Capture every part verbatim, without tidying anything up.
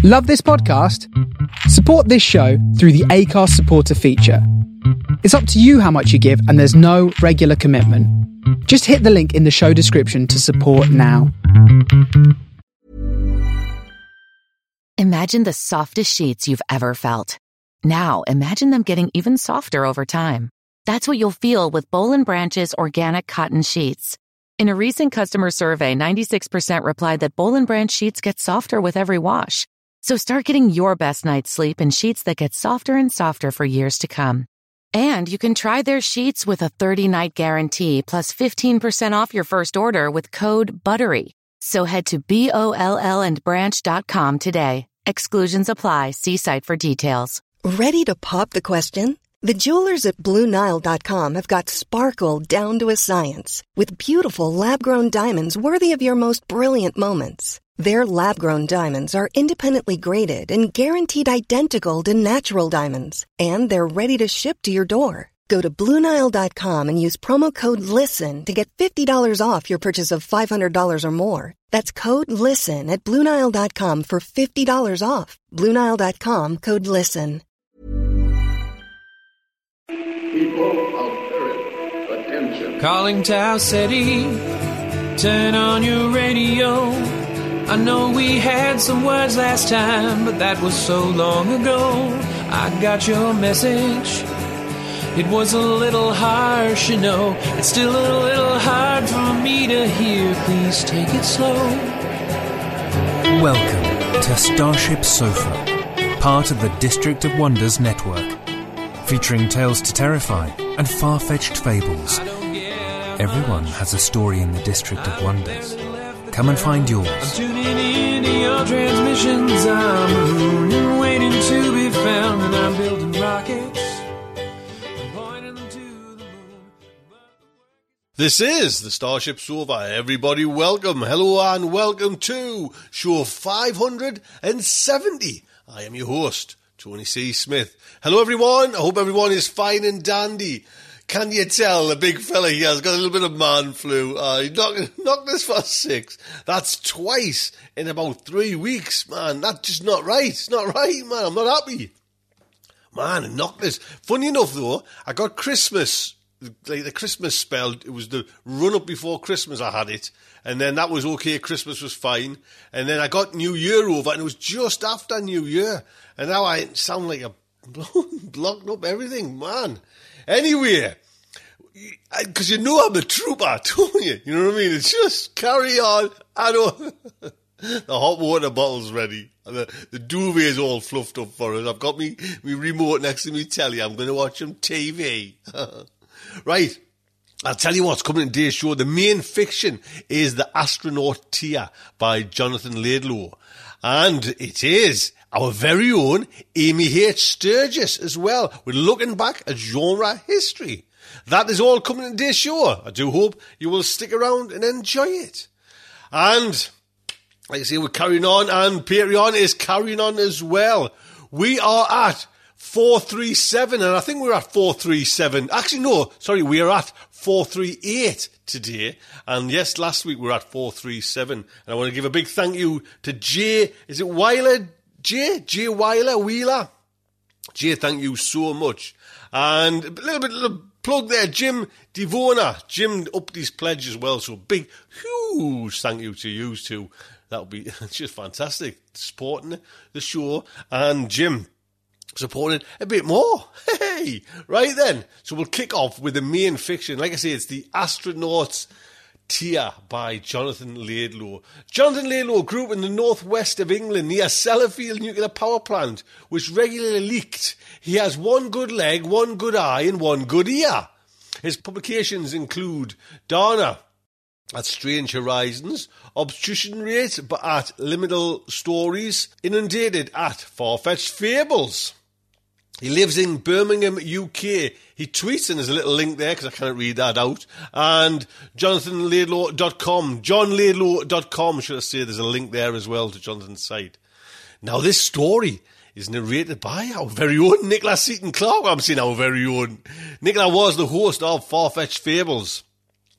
Love this podcast? Support this show through the Acast supporter feature. It's up to you how much you give, and there's no regular commitment. Just hit the link in the show description to support now. Imagine the softest sheets you've ever felt. Now imagine them getting even softer over time. That's what you'll feel with Boll and Branch's organic cotton sheets. In a recent customer survey, ninety-six percent replied that Boll and Branch sheets get softer with every wash. So start getting your best night's sleep in sheets that get softer and softer for years to come. And you can try their sheets with a thirty-night guarantee plus fifteen percent off your first order with code BUTTERY. So head to B O L L and branch dot com today. Exclusions apply. See site for details. Ready to pop the question? The jewelers at Blue Nile dot com have got sparkle down to a science with beautiful lab-grown diamonds worthy of your most brilliant moments. Their lab-grown diamonds are independently graded and guaranteed identical to natural diamonds, and they're ready to ship to your door. Go to Blue Nile dot com and use promo code LISTEN to get fifty dollars off your purchase of five hundred dollars or more. That's code LISTEN at Blue Nile dot com for fifty dollars off. Blue Nile dot com, code LISTEN. People of Earth, attention. Calling Tau City, turn on your radio. I know we had some words last time, but that was so long ago. I got your message. It was a little harsh, you know. It's still a little hard for me to hear. Please take it slow. Welcome to Starship Sofa, part of the District of Wonders network, featuring tales to terrify and far-fetched fables. Everyone has a story in the District of Wonders. Come and find yours. I'm tuning in to your transmissions. I'm mooning, waiting to be found, and I'm building rockets. This is the Starship Sofa. Everybody welcome, hello and welcome to show five hundred seventy. I am your host, Tony C. Smith. Hello everyone, I hope everyone is fine and dandy. Can you tell the big fella here has got a little bit of man flu? Uh, he knocked, knocked us for six. That's twice in about three weeks, man. That's just not right. It's not right, man. I'm not happy. Man, I knocked this. Funny enough though, I got Christmas, like the Christmas spell. It was the run up before Christmas I had it. And then that was okay. Christmas was fine. And then I got New Year over and it was just after New Year. And now I sound like a blocked up everything, man. Anyway, because you know I'm a trooper, don't you? You know what I mean? It's just carry on. I know the hot water bottle's ready. And the, the duvet is all fluffed up for us. I've got me, me remote next to me telly. I'm going to watch some T V. Right. I'll tell you what's coming in today's show. The main fiction is The Astronaut Tear by Jonathan Laidlaw. And it is our very own Amy H. Sturgis as well. We're looking back at genre history. That is all coming in today's show. I do hope you will stick around and enjoy it. And, like I say, we're carrying on, and Patreon is carrying on as well. We are at four three seven, and I think we're at four three seven. Actually, no, sorry, we are at four three eight today. And yes, last week we were at four three seven. And I want to give a big thank you to Jay, is it Weiler? Jay? Jay Weiler? Wheeler? Jay, thank you so much. And a little bit of a plug there, Jim Devona. Jim upped his pledge as well, so big, huge thank you to you too. That'll be just fantastic, supporting the show. And Jim supporting it a bit more. Hey, right then. So we'll kick off with the main fiction. Like I say, it's The Astronaut's Tear by Jonathan Laidlaw. Jonathan Laidlaw grew up in the northwest of England near Sellafield nuclear power plant, which regularly leaked. He has one good leg, one good eye, and one good ear. His publications include Dana at Strange Horizons, Obstruction Rate but at Liminal Stories, Inundated at Far-Fetched Fables. He lives in Birmingham, U K. He tweets, and there's a little link there because I can't read that out. And jonathan laidlaw dot com. john laidlaw dot com, should I say. There's a link there as well to Jonathan's site. Now, this story is narrated by our very own Nicola Seaton Clark. I'm saying our very own. Nicola was the host of Far-Fetched Fables.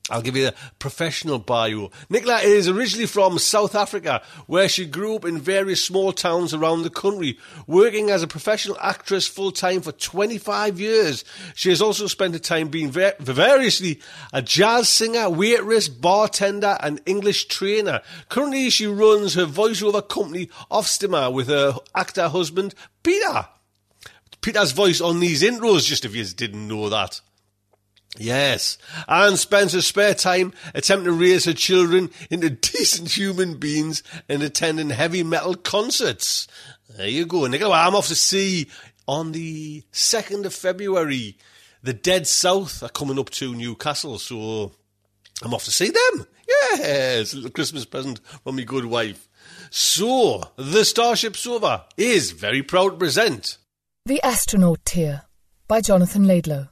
I'll give you a professional bio. Nicola is originally from South Africa, where she grew up in various small towns around the country, working as a professional actress full-time for twenty-five years. She has also spent her time being ver- variously a jazz singer, waitress, bartender and English trainer. Currently, she runs her voiceover company, Offstimmer, with her actor husband, Peter. Peter's voice on these intros, just if you didn't know that. Yes, Anne spends her spare time attempting to raise her children into decent human beings and attending heavy metal concerts. There you go, Nicola. Well, I'm off to see on the second of February. The Dead South are coming up to Newcastle, so I'm off to see them. Yes, a little Christmas present from my good wife. So, the Starship Sofa is very proud to present The Astronaut Tier by Jonathan Laidlow.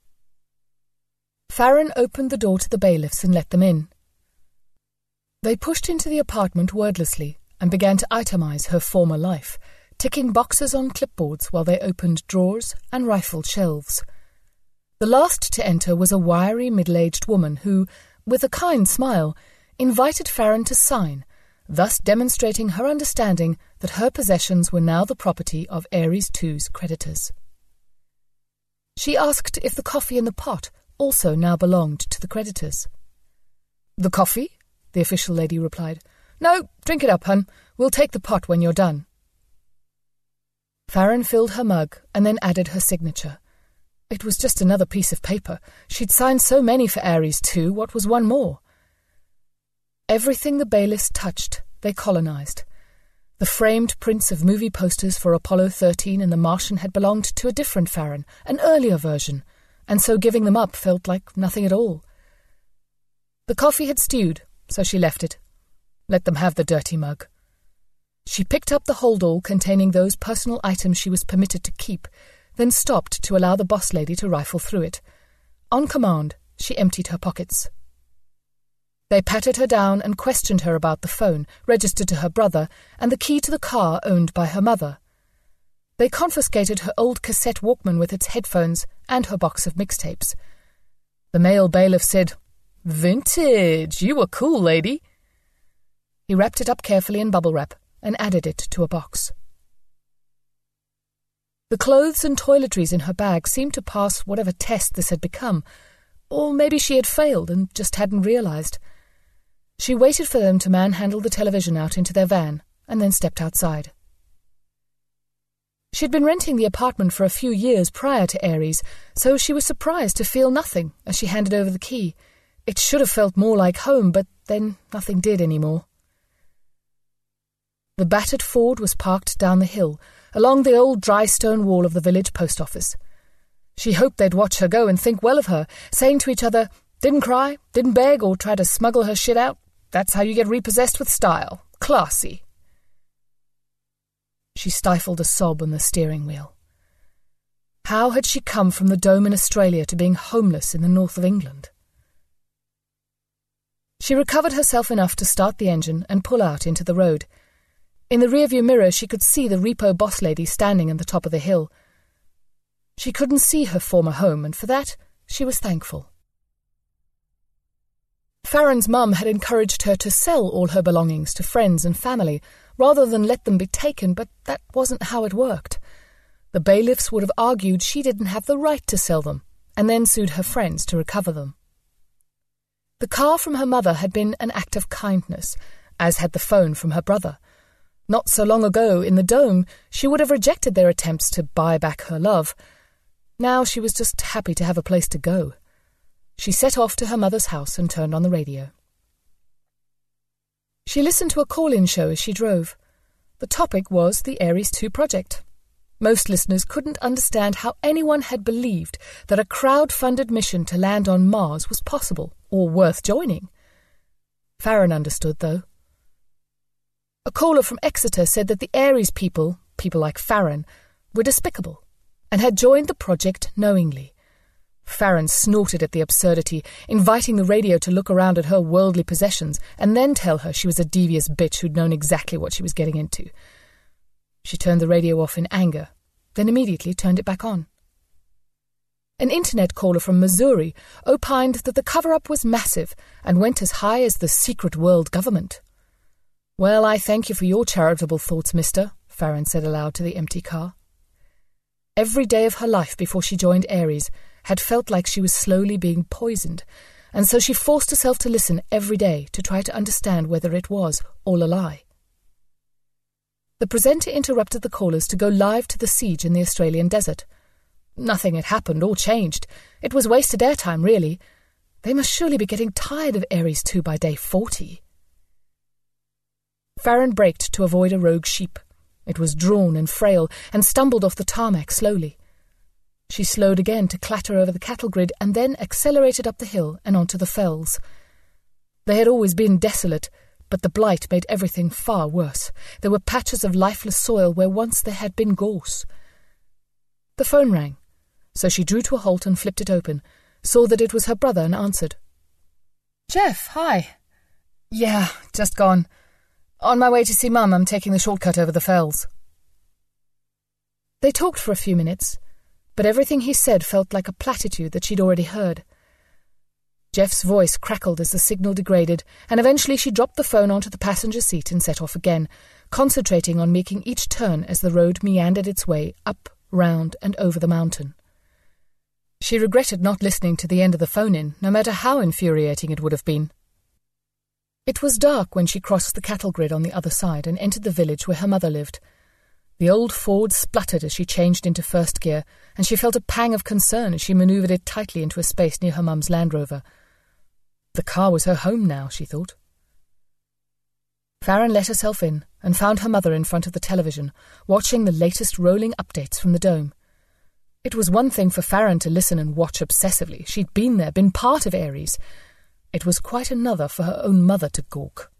Farron opened the door to the bailiffs and let them in. They pushed into the apartment wordlessly and began to itemize her former life, ticking boxes on clipboards while they opened drawers and rifled shelves. The last to enter was a wiry middle-aged woman who, with a kind smile, invited Farron to sign, thus demonstrating her understanding that her possessions were now the property of Ares two's creditors. She asked if the coffee in the pot also now belonged to the creditors. "The coffee?" the official lady replied. "No, drink it up, hun. We'll take the pot when you're done." Farron filled her mug and then added her signature. It was just another piece of paper. She'd signed so many for Ares two, what was one more? Everything the bailiffs touched, they colonized. The framed prints of movie posters for Apollo thirteen and The Martian had belonged to a different Farron, an earlier version, and so giving them up felt like nothing at all. The coffee had stewed, so she left it. Let them have the dirty mug. She picked up the holdall containing those personal items she was permitted to keep, then stopped to allow the boss lady to rifle through it. On command, she emptied her pockets. They patted her down and questioned her about the phone, registered to her brother, and the key to the car owned by her mother. They confiscated her old cassette Walkman with its headphones and her box of mixtapes. The male bailiff said, "Vintage! You were cool, lady." He wrapped it up carefully in bubble wrap and added it to a box. The clothes and toiletries in her bag seemed to pass whatever test this had become, or maybe she had failed and just hadn't realized. She waited for them to manhandle the television out into their van and then stepped outside. She'd been renting the apartment for a few years prior to Ares, so she was surprised to feel nothing as she handed over the key. It should have felt more like home, but then nothing did anymore. The battered Ford was parked down the hill, along the old dry stone wall of the village post office. She hoped they'd watch her go and think well of her, saying to each other, "Didn't cry, didn't beg or try to smuggle her shit out. That's how you get repossessed with style. Classy." She stifled a sob on the steering wheel. How had she come from the dome in Australia to being homeless in the north of England? She recovered herself enough to start the engine and pull out into the road. In the rearview mirror she could see the repo boss lady standing at the top of the hill. She couldn't see her former home, and for that she was thankful. Farron's mum had encouraged her to sell all her belongings to friends and family, rather than let them be taken, but that wasn't how it worked. The bailiffs would have argued she didn't have the right to sell them, and then sued her friends to recover them. The car from her mother had been an act of kindness, as had the phone from her brother. Not so long ago, in the dome, she would have rejected their attempts to buy back her love. Now she was just happy to have a place to go. She set off to her mother's house and turned on the radio. She listened to a call-in show as she drove. The topic was the Ares two project. Most listeners couldn't understand how anyone had believed that a crowd-funded mission to land on Mars was possible or worth joining. Farron understood, though. A caller from Exeter said that the Ares people, people like Farron, were despicable and had joined the project knowingly. Farron snorted at the absurdity, inviting the radio to look around at her worldly possessions and then tell her she was a devious bitch who'd known exactly what she was getting into. She turned the radio off in anger, then immediately turned it back on. An internet caller from Missouri opined that the cover-up was massive and went as high as the secret world government. "Well, I thank you for your charitable thoughts, mister," Farron said aloud to the empty car. Every day of her life before she joined Ares had felt like she was slowly being poisoned, and so she forced herself to listen every day to try to understand whether it was all a lie. The presenter interrupted the callers to go live to the siege in the Australian desert. Nothing had happened or changed. It was wasted airtime, really. They must surely be getting tired of Ares two by day forty. Farron braked to avoid a rogue sheep. It was drawn and frail and stumbled off the tarmac slowly. She slowed again to clatter over the cattle grid and then accelerated up the hill and onto the fells. They had always been desolate, but the blight made everything far worse. There were patches of lifeless soil where once there had been gorse. The phone rang, so she drew to a halt and flipped it open, saw that it was her brother and answered. "Jeff, hi." "Yeah, just gone. On my way to see Mum, I'm taking the shortcut over the fells." They talked for a few minutes, but everything he said felt like a platitude that she'd already heard. Jeff's voice crackled as the signal degraded, and eventually she dropped the phone onto the passenger seat and set off again, concentrating on making each turn as the road meandered its way up, round, and over the mountain. She regretted not listening to the end of the phone-in, no matter how infuriating it would have been. It was dark when she crossed the cattle grid on the other side and entered the village where her mother lived. The old Ford spluttered as she changed into first gear, and she felt a pang of concern as she manoeuvred it tightly into a space near her mum's Land Rover. The car was her home now, she thought. Farron let herself in and found her mother in front of the television, watching the latest rolling updates from the dome. It was one thing for Farron to listen and watch obsessively. She'd been there, been part of Ares. It was quite another for her own mother to gawk.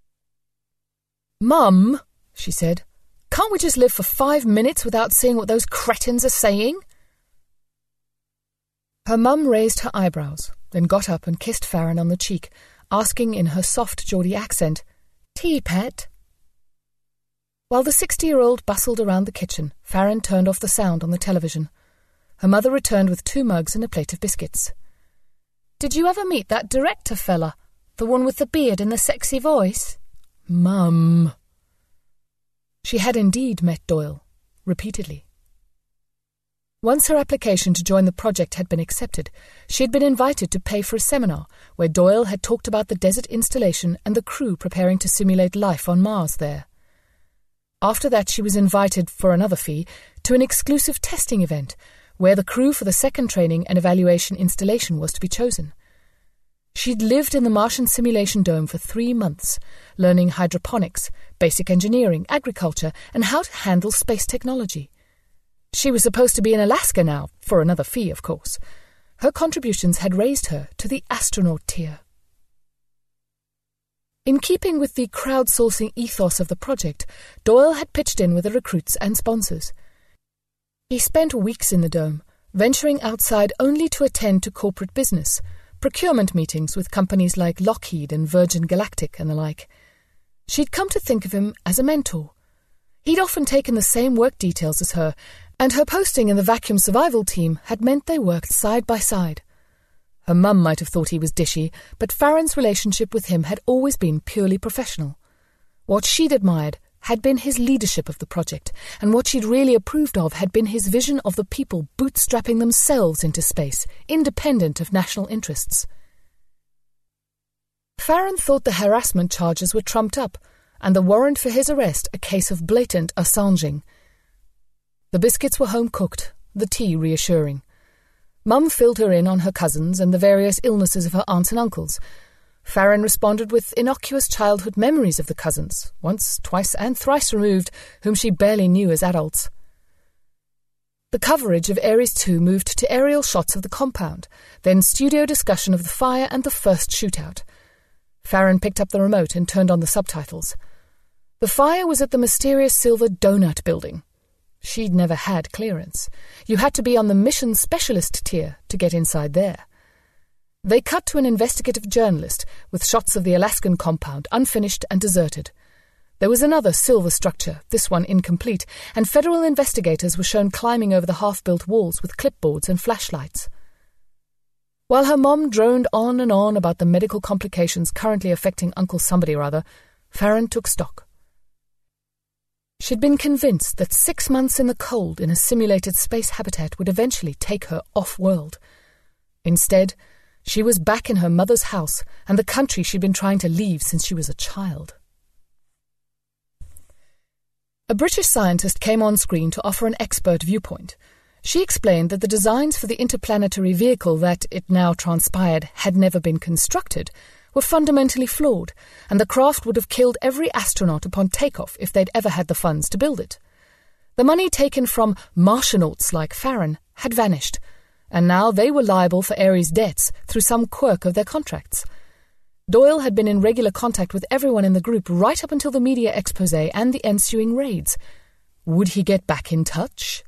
"Mum," she said, "can't we just live for five minutes without seeing what those cretins are saying?" Her mum raised her eyebrows, then got up and kissed Farron on the cheek, asking in her soft Geordie accent, "Tea, pet?" While the sixty-year-old bustled around the kitchen, Farron turned off the sound on the television. Her mother returned with two mugs and a plate of biscuits. "Did you ever meet that director fella? The one with the beard and the sexy voice?" "Mum." She had indeed met Doyle, repeatedly. Once her application to join the project had been accepted, she had been invited to pay for a seminar where Doyle had talked about the desert installation and the crew preparing to simulate life on Mars there. After that, she was invited, for another fee, to an exclusive testing event where the crew for the second training and evaluation installation was to be chosen. She'd lived in the Martian simulation dome for three months, learning hydroponics, basic engineering, agriculture, and how to handle space technology. She was supposed to be in Alaska now, for another fee, of course. Her contributions had raised her to the astronaut tier. In keeping with the crowdsourcing ethos of the project, Doyle had pitched in with the recruits and sponsors. He spent weeks in the dome, venturing outside only to attend to corporate business, procurement meetings with companies like Lockheed and Virgin Galactic and the like. She'd come to think of him as a mentor. He'd often taken the same work details as her, and her posting in the vacuum survival team had meant they worked side by side. Her mum might have thought he was dishy, but Farron's relationship with him had always been purely professional. What she'd admired had been his leadership of the project, and what she'd really approved of had been his vision of the people bootstrapping themselves into space, independent of national interests. Farron thought the harassment charges were trumped up, and the warrant for his arrest a case of blatant Assanging. The biscuits were home-cooked, the tea reassuring. Mum filled her in on her cousins and the various illnesses of her aunts and uncles. Farron responded with innocuous childhood memories of the cousins, once, twice, and thrice removed, whom she barely knew as adults. The coverage of Ares two moved to aerial shots of the compound, then studio discussion of the fire and the first shootout. Farron picked up the remote and turned on the subtitles. The fire was at the mysterious silver donut building. She'd never had clearance. You had to be on the mission specialist tier to get inside there. They cut to an investigative journalist with shots of the Alaskan compound, unfinished and deserted. There was another silver structure, this one incomplete, and federal investigators were shown climbing over the half-built walls with clipboards and flashlights. While her mom droned on and on about the medical complications currently affecting Uncle Somebody or other, Farron took stock. She'd been convinced that six months in the cold in a simulated space habitat would eventually take her off-world. Instead, she was back in her mother's house and the country she'd been trying to leave since she was a child. A British scientist came on screen to offer an expert viewpoint. She explained that the designs for the interplanetary vehicle that, it now transpired, had never been constructed were fundamentally flawed, and the craft would have killed every astronaut upon takeoff if they'd ever had the funds to build it. The money taken from Martianauts like Farron had vanished, and now they were liable for Ares' debts through some quirk of their contracts. Doyle had been in regular contact with everyone in the group right up until the media expose and the ensuing raids. Would he get back in touch?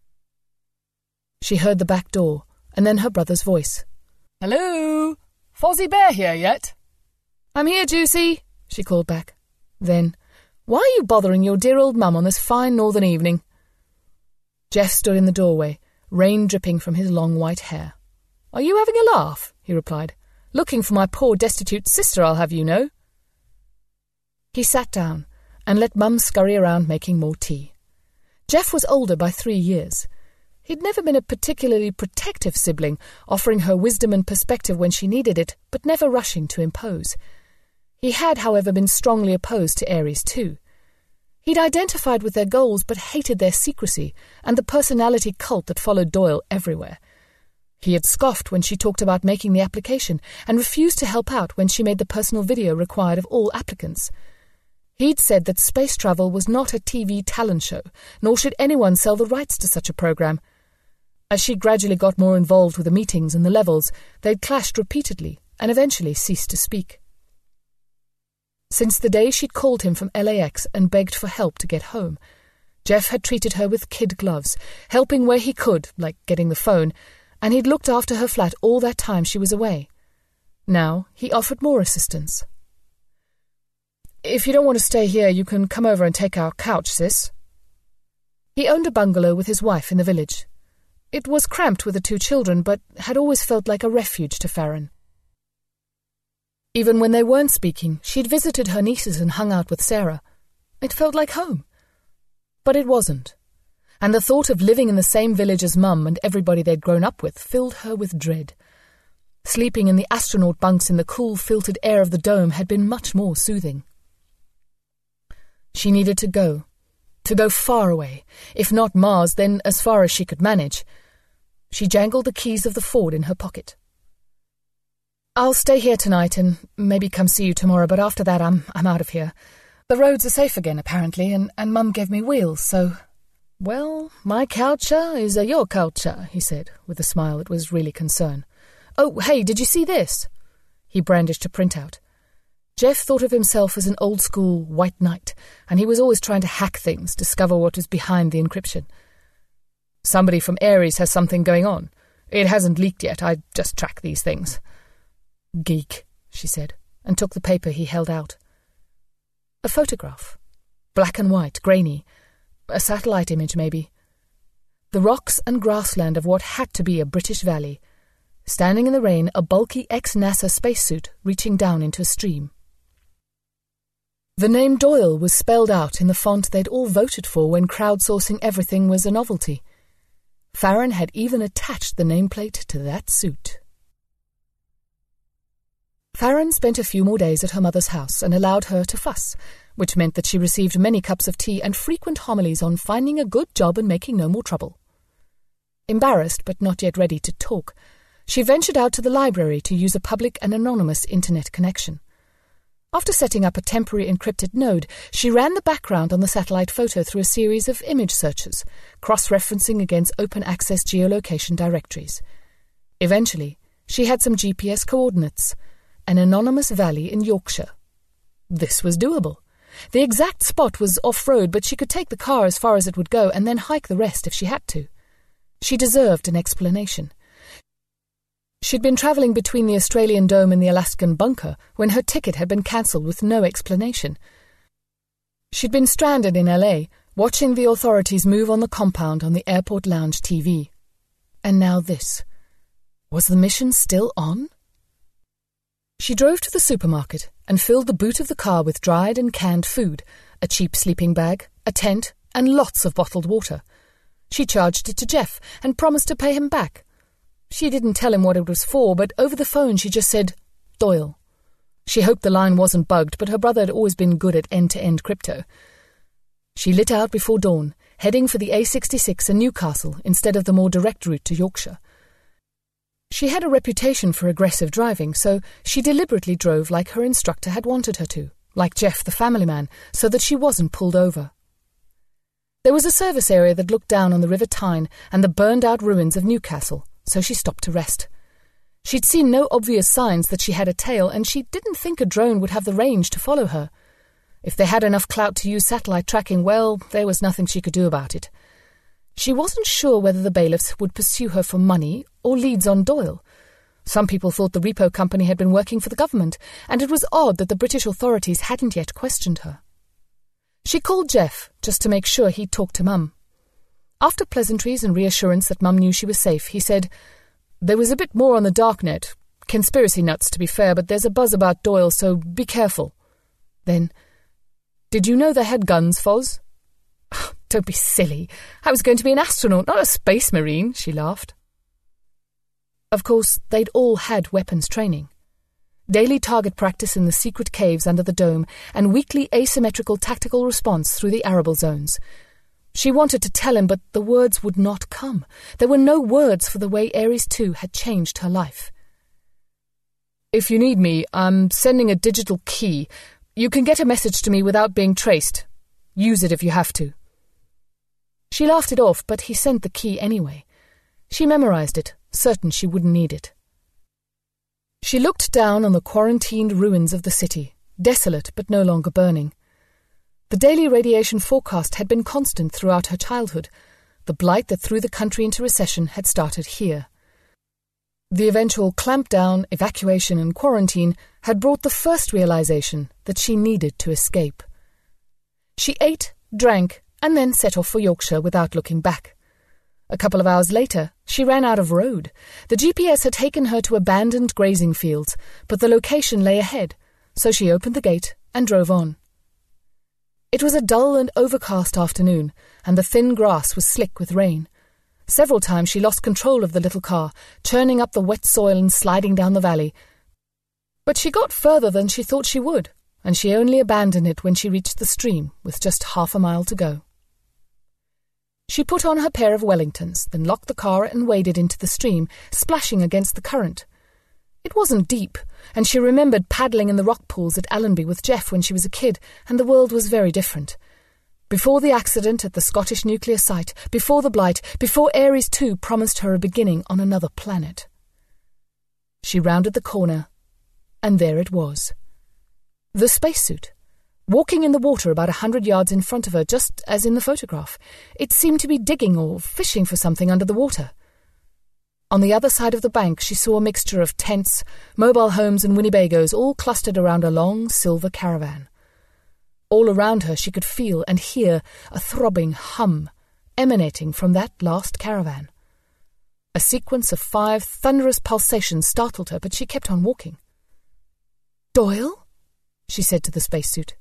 She heard the back door, and then her brother's voice. "Hello? Fozzie Bear here yet?" "I'm here, Juicy," she called back. Then, "Why are you bothering your dear old mum on this fine northern evening?" Jeff stood in the doorway, rain dripping from his long white hair. "Are you having a laugh?" he replied. "Looking for my poor destitute sister, I'll have you know." He sat down and let Mum scurry around making more tea. Jeff was older by three years. He'd never been a particularly protective sibling, offering her wisdom and perspective when she needed it, but never rushing to impose. He had, however, been strongly opposed to Ares too. He'd identified with their goals but hated their secrecy and the personality cult that followed Doyle everywhere. He had scoffed when she talked about making the application and refused to help out when she made the personal video required of all applicants. He'd said that space travel was not a T V talent show, nor should anyone sell the rights to such a program. As she gradually got more involved with the meetings and the levels, they'd clashed repeatedly and eventually ceased to speak. Since the day she'd called him from L A X and begged for help to get home, Jeff had treated her with kid gloves, helping where he could, like getting the phone, and he'd looked after her flat all that time she was away. Now he offered more assistance. "If you don't want to stay here, you can come over and take our couch, sis." He owned a bungalow with his wife in the village. It was cramped with the two children, but had always felt like a refuge to Farron. Even when they weren't speaking, she'd visited her nieces and hung out with Sarah. It felt like home. But it wasn't. And the thought of living in the same village as Mum and everybody they'd grown up with filled her with dread. Sleeping in the astronaut bunks in the cool, filtered air of the dome had been much more soothing. She needed to go. To go far away. If not Mars, then as far as she could manage. She jangled the keys of the Ford in her pocket. "I'll stay here tonight and maybe come see you tomorrow, but after that I'm I'm out of here. The roads are safe again, apparently, and, and Mum gave me wheels, so—" "Well, my culture is a your culture," he said, with a smile that was really concern. "Oh, hey, did you see this?" He brandished a printout. Jeff thought of himself as an old-school white knight, and he was always trying to hack things, discover what was behind the encryption. "Somebody from Ares has something going on. It hasn't leaked yet. I just track these things." "Geek," she said, and took the paper he held out. A photograph. Black and white, grainy. A satellite image, maybe. The rocks and grassland of what had to be a British valley. Standing in the rain, a bulky ex-NASA spacesuit reaching down into a stream. The name Doyle was spelled out in the font they'd all voted for when crowdsourcing everything was a novelty. Farron had even attached the nameplate to that suit. Farron spent a few more days at her mother's house and allowed her to fuss, which meant that she received many cups of tea and frequent homilies on finding a good job and making no more trouble. Embarrassed, but not yet ready to talk, she ventured out to the library to use a public and anonymous internet connection. After setting up a temporary encrypted node, she ran the background on the satellite photo through a series of image searches, cross-referencing against open-access geolocation directories. Eventually, she had some G P S coordinates, an anonymous valley in Yorkshire. This was doable. The exact spot was off-road, but she could take the car as far as it would go and then hike the rest if she had to. She deserved an explanation. She'd been travelling between the Australian dome and the Alaskan bunker when her ticket had been cancelled with no explanation. She'd been stranded in L A, watching the authorities move on the compound on the airport lounge T V. And now this. Was the mission still on? She drove to the supermarket and filled the boot of the car with dried and canned food, a cheap sleeping bag, a tent, and lots of bottled water. She charged it to Jeff and promised to pay him back. She didn't tell him what it was for, but over the phone she just said, Doyle. She hoped the line wasn't bugged, but her brother had always been good at end-to-end crypto. She lit out before dawn, heading for the A sixty-six in Newcastle instead of the more direct route to Yorkshire. She had a reputation for aggressive driving, so she deliberately drove like her instructor had wanted her to, like Jeff the family man, so that she wasn't pulled over. There was a service area that looked down on the River Tyne and the burned-out ruins of Newcastle, so she stopped to rest. She'd seen no obvious signs that she had a tail, and she didn't think a drone would have the range to follow her. If they had enough clout to use satellite tracking, well, there was nothing she could do about it. She wasn't sure whether the bailiffs would pursue her for money or leads on Doyle. Some people thought the repo company had been working for the government, and it was odd that the British authorities hadn't yet questioned her. She called Jeff, just to make sure he'd talk to Mum. After pleasantries and reassurance that Mum knew she was safe, he said, "There was a bit more on the darknet. Conspiracy nuts, to be fair, but there's a buzz about Doyle, so be careful." Then, "Did you know they had guns, Foz?" Oh, "Don't be silly. I was going to be an astronaut, not a space marine," she laughed. Of course, they'd all had weapons training. Daily target practice in the secret caves under the dome, and weekly asymmetrical tactical response through the arable zones. She wanted to tell him, but the words would not come. There were no words for the way Ares two had changed her life. "If you need me, I'm sending a digital key. You can get a message to me without being traced. Use it if you have to." She laughed it off, but he sent the key anyway. She memorized it, certain she wouldn't need it. She looked down on the quarantined ruins of the city, desolate but no longer burning. The daily radiation forecast had been constant throughout her childhood. The blight that threw the country into recession had started here. The eventual clampdown, evacuation and quarantine had brought the first realization that she needed to escape. She ate, drank, and then set off for Yorkshire without looking back. A couple of hours later, she ran out of road. The G P S had taken her to abandoned grazing fields, but the location lay ahead, so she opened the gate and drove on. It was a dull and overcast afternoon, and the thin grass was slick with rain. Several times she lost control of the little car, churning up the wet soil and sliding down the valley. But she got further than she thought she would, and she only abandoned it when she reached the stream with just half a mile to go. She put on her pair of Wellingtons, then locked the car and waded into the stream, splashing against the current. It wasn't deep, and she remembered paddling in the rock pools at Allenby with Jeff when she was a kid, and the world was very different. Before the accident at the Scottish nuclear site, before the blight, before Ares two promised her a beginning on another planet. She rounded the corner, and there it was. The spacesuit. Walking in the water about a hundred yards in front of her, just as in the photograph. It seemed to be digging or fishing for something under the water. On the other side of the bank she saw a mixture of tents, mobile homes and Winnebagos all clustered around a long silver caravan. All around her she could feel and hear a throbbing hum emanating from that last caravan. A sequence of five thunderous pulsations startled her, but she kept on walking. "Doyle?" she said to the spacesuit.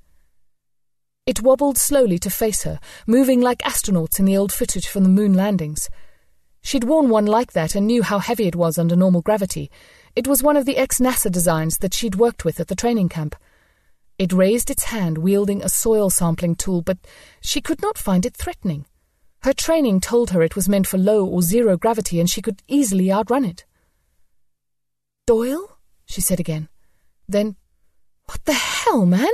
It wobbled slowly to face her, moving like astronauts in the old footage from the moon landings. She'd worn one like that and knew how heavy it was under normal gravity. It was one of the ex-NASA designs that she'd worked with at the training camp. It raised its hand, wielding a soil sampling tool, but she could not find it threatening. Her training told her it was meant for low or zero gravity, and she could easily outrun it. "Doyle?" she said again. Then, "What the hell, man?"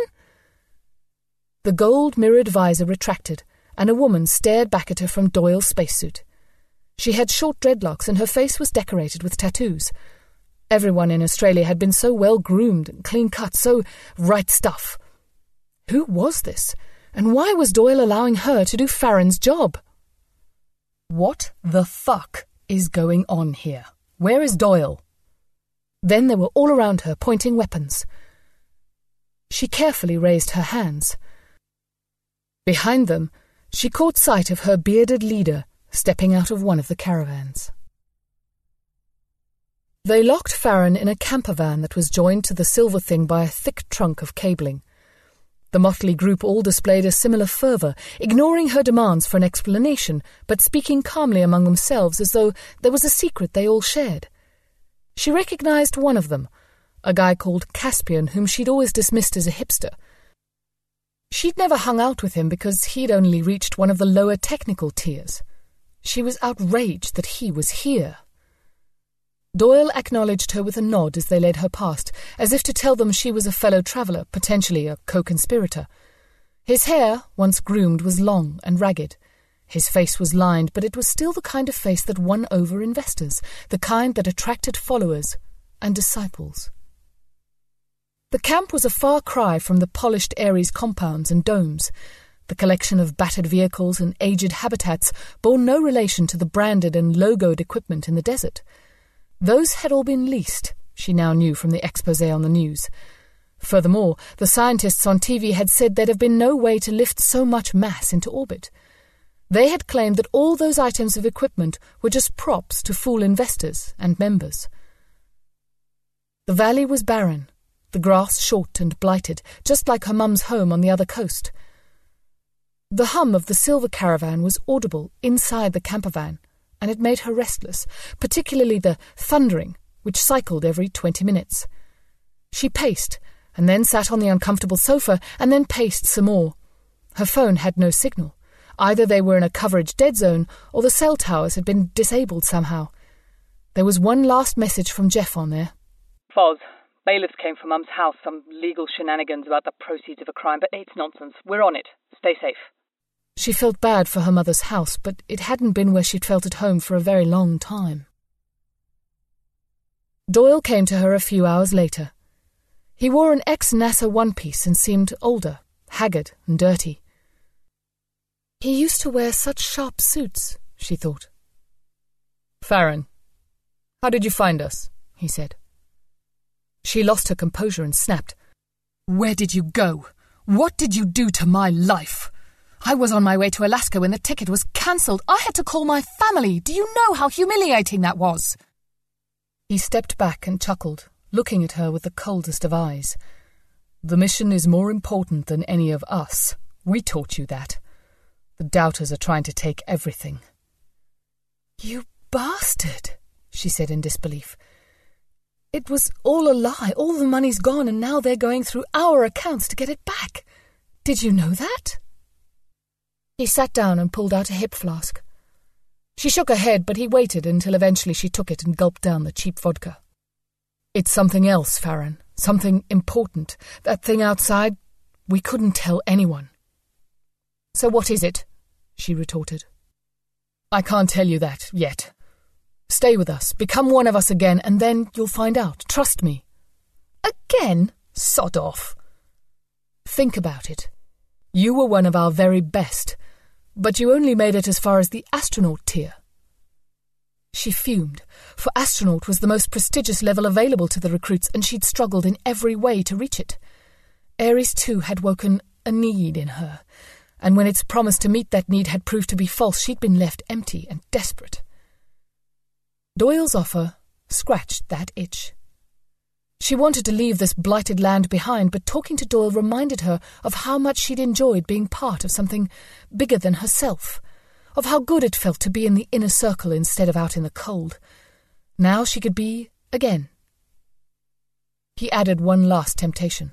The gold-mirrored visor retracted, and a woman stared back at her from Doyle's spacesuit. She had short dreadlocks, and her face was decorated with tattoos. Everyone in Australia had been so well-groomed and clean-cut, so right stuff. Who was this, and why was Doyle allowing her to do Farron's job? What the fuck is going on here? Where is Doyle? Then they were all around her, pointing weapons. She carefully raised her hands. Behind them, she caught sight of her bearded leader stepping out of one of the caravans. They locked Farron in a camper van that was joined to the silver thing by a thick trunk of cabling. The motley group all displayed a similar fervour, ignoring her demands for an explanation, but speaking calmly among themselves as though there was a secret they all shared. She recognised one of them, a guy called Caspian, whom she'd always dismissed as a hipster. She'd never hung out with him because he'd only reached one of the lower technical tiers. She was outraged that he was here. Doyle acknowledged her with a nod as they led her past, as if to tell them she was a fellow traveller, potentially a co-conspirator. His hair, once groomed, was long and ragged. His face was lined, but it was still the kind of face that won over investors, the kind that attracted followers and disciples. The camp was a far cry from the polished Ares compounds and domes. The collection of battered vehicles and aged habitats bore no relation to the branded and logoed equipment in the desert. Those had all been leased, she now knew from the exposé on the news. Furthermore, the scientists on T V had said there'd have been no way to lift so much mass into orbit. They had claimed that all those items of equipment were just props to fool investors and members. The valley was barren, the grass short and blighted, just like her mum's home on the other coast. The hum of the silver caravan was audible inside the camper van, and it made her restless, particularly the thundering, which cycled every twenty minutes. She paced, and then sat on the uncomfortable sofa, and then paced some more. Her phone had no signal. Either they were in a coverage dead zone, or the cell towers had been disabled somehow. There was one last message from Jeff on there. Foz, bailiffs came from Mum's house, some legal shenanigans about the proceeds of a crime, but it's nonsense. We're on it. Stay safe. She felt bad for her mother's house, but it hadn't been where she'd felt at home for a very long time. Doyle came to her a few hours later. He wore an ex-NASA one-piece and seemed older, haggard and dirty. He used to wear such sharp suits, she thought. "Farron, how did you find us?" he said. She lost her composure and snapped. "Where did you go? What did you do to my life? I was on my way to Alaska when the ticket was cancelled. I had to call my family. Do you know how humiliating that was?" He stepped back and chuckled, looking at her with the coldest of eyes. "The mission is more important than any of us. We taught you that. The doubters are trying to take everything." "You bastard," she said in disbelief. "It was all a lie. All the money's gone, and now they're going through our accounts to get it back. Did you know that?" He sat down and pulled out a hip flask. She shook her head, but he waited until eventually she took it and gulped down the cheap vodka. "It's something else, Farron. Something important. That thing outside, we couldn't tell anyone." "So what is it?" she retorted. "I can't tell you that yet. Stay with us, become one of us again, and then you'll find out. Trust me." "Again? Sod off." "Think about it. You were one of our very best, but you only made it as far as the astronaut tier." She fumed, for astronaut was the most prestigious level available to the recruits, and she'd struggled in every way to reach it. Ares two had woken a need in her, and when its promise to meet that need had proved to be false, she'd been left empty and desperate. Doyle's offer scratched that itch. She wanted to leave this blighted land behind, but talking to Doyle reminded her of how much she'd enjoyed being part of something bigger than herself, of how good it felt to be in the inner circle instead of out in the cold. Now she could be again. He added one last temptation.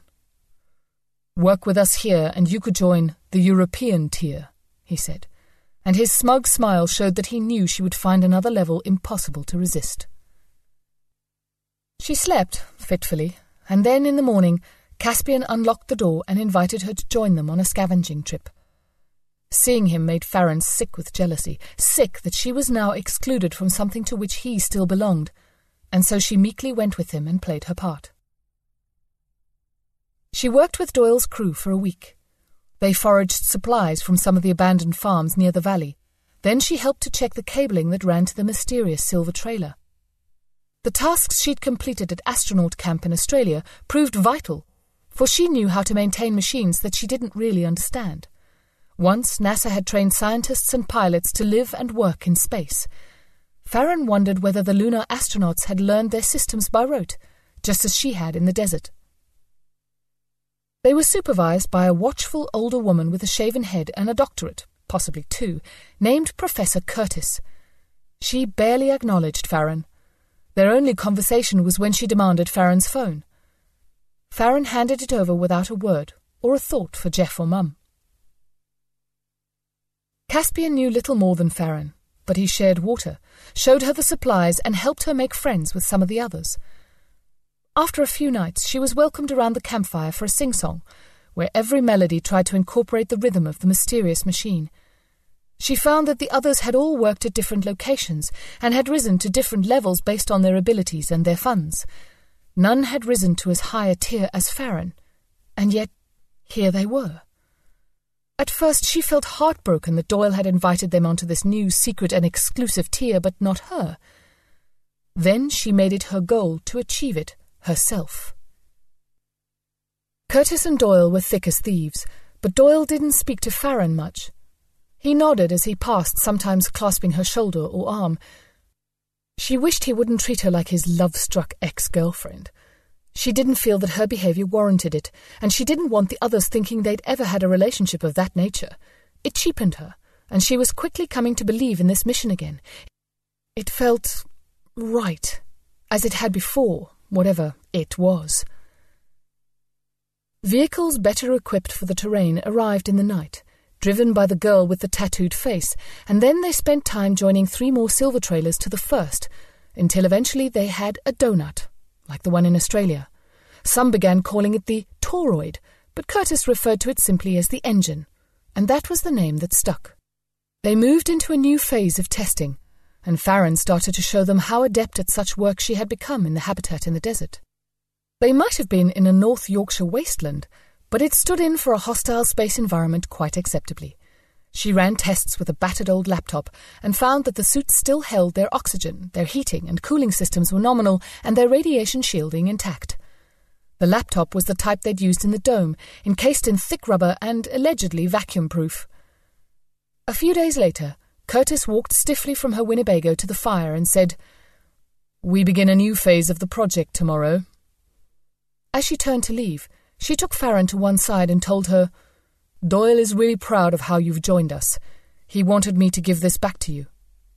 "Work with us here, and you could join the European tier," he said, and his smug smile showed that he knew she would find another level impossible to resist. She slept fitfully, and then in the morning Caspian unlocked the door and invited her to join them on a scavenging trip. Seeing him made Farron sick with jealousy, sick that she was now excluded from something to which he still belonged, and so she meekly went with him and played her part. She worked with Doyle's crew for a week. They foraged supplies from some of the abandoned farms near the valley. Then she helped to check the cabling that ran to the mysterious silver trailer. The tasks she'd completed at Astronaut Camp in Australia proved vital, for she knew how to maintain machines that she didn't really understand. Once, NASA had trained scientists and pilots to live and work in space. Farron wondered whether the lunar astronauts had learned their systems by rote, just as she had in the desert. They were supervised by a watchful older woman with a shaven head and a doctorate, possibly two, named Professor Curtis. She barely acknowledged Farron. Their only conversation was when she demanded Farron's phone. Farron handed it over without a word or a thought for Jeff or Mum. Caspian knew little more than Farron, but he shared water, showed her the supplies, and helped her make friends with some of the others. After a few nights, she was welcomed around the campfire for a sing-song, where every melody tried to incorporate the rhythm of the mysterious machine. She found that the others had all worked at different locations and had risen to different levels based on their abilities and their funds. None had risen to as high a tier as Farron, and yet here they were. At first she felt heartbroken that Doyle had invited them onto this new secret and exclusive tier, but not her. Then she made it her goal to achieve it herself. Curtis and Doyle were thick as thieves, but Doyle didn't speak to Farron much. He nodded as he passed, sometimes clasping her shoulder or arm. She wished he wouldn't treat her like his love-struck ex-girlfriend. She didn't feel that her behaviour warranted it, and she didn't want the others thinking they'd ever had a relationship of that nature. It cheapened her, and she was quickly coming to believe in this mission again. It felt right, as it had before, whatever it was. Vehicles better equipped for the terrain arrived in the night, driven by the girl with the tattooed face, and then they spent time joining three more silver trailers to the first, until eventually they had a donut, like the one in Australia. Some began calling it the toroid, but Curtis referred to it simply as the engine, and that was the name that stuck. They moved into a new phase of testing, and Farron started to show them how adept at such work she had become in the habitat in the desert. They might have been in a North Yorkshire wasteland, but it stood in for a hostile space environment quite acceptably. She ran tests with a battered old laptop and found that the suits still held their oxygen, their heating and cooling systems were nominal, and their radiation shielding intact. The laptop was the type they'd used in the dome, encased in thick rubber and allegedly vacuum-proof. A few days later, Curtis walked stiffly from her Winnebago to the fire and said, "We begin a new phase of the project tomorrow." As she turned to leave, she took Farron to one side and told her, "Doyle is really proud of how you've joined us. He wanted me to give this back to you."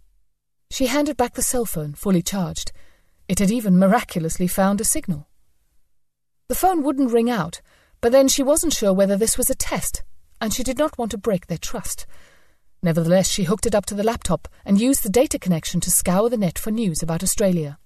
She handed back the cell phone, fully charged. It had even miraculously found a signal. The phone wouldn't ring out, but then she wasn't sure whether this was a test, and she did not want to break their trust. Nevertheless, she hooked it up to the laptop and used the data connection to scour the net for news about Australia.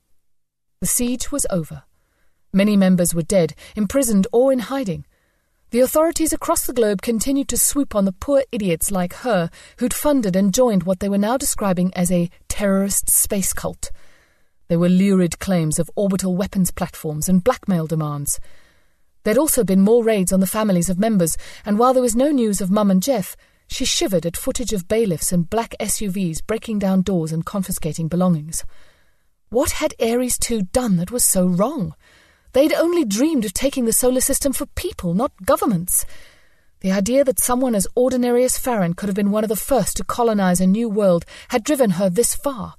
The siege was over. Many members were dead, imprisoned or in hiding. The authorities across the globe continued to swoop on the poor idiots like her who'd funded and joined what they were now describing as a terrorist space cult. There were lurid claims of orbital weapons platforms and blackmail demands. There'd also been more raids on the families of members, and while there was no news of Mum and Jeff, she shivered at footage of bailiffs and black S U Vs breaking down doors and confiscating belongings. What had Ares two done that was so wrong? They'd only dreamed of taking the solar system for people, not governments. The idea that someone as ordinary as Farron could have been one of the first to colonize a new world had driven her this far.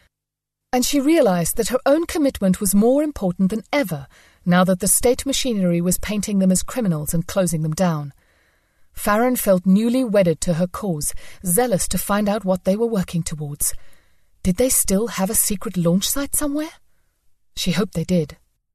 And she realized that her own commitment was more important than ever, now that the state machinery was painting them as criminals and closing them down. Farron felt newly wedded to her cause, zealous to find out what they were working towards. Did they still have a secret launch site somewhere? She hoped they did.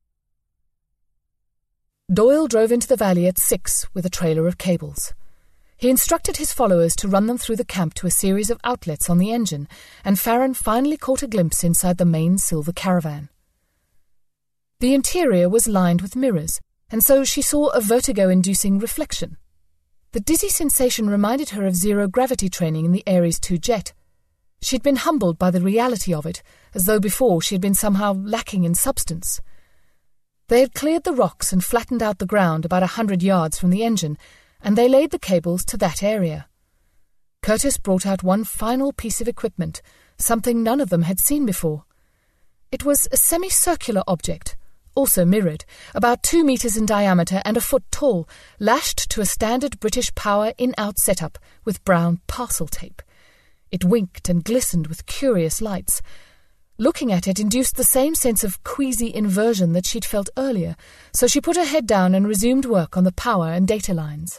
Doyle drove into the valley at six with a trailer of cables. He instructed his followers to run them through the camp to a series of outlets on the engine, and Farron finally caught a glimpse inside the main silver caravan. The interior was lined with mirrors, and so she saw a vertigo-inducing reflection. The dizzy sensation reminded her of zero-gravity training in the Ares two jet. She'd been humbled by the reality of it, as though before she had been somehow lacking in substance. They had cleared the rocks and flattened out the ground about a hundred yards from the engine, and they laid the cables to that area. Curtis brought out one final piece of equipment, something none of them had seen before. It was a semicircular object, also mirrored, about two metres in diameter and a foot tall, lashed to a standard British Power in-out setup with brown parcel tape. It winked and glistened with curious lights. Looking at it induced the same sense of queasy inversion that she'd felt earlier, so she put her head down and resumed work on the power and data lines.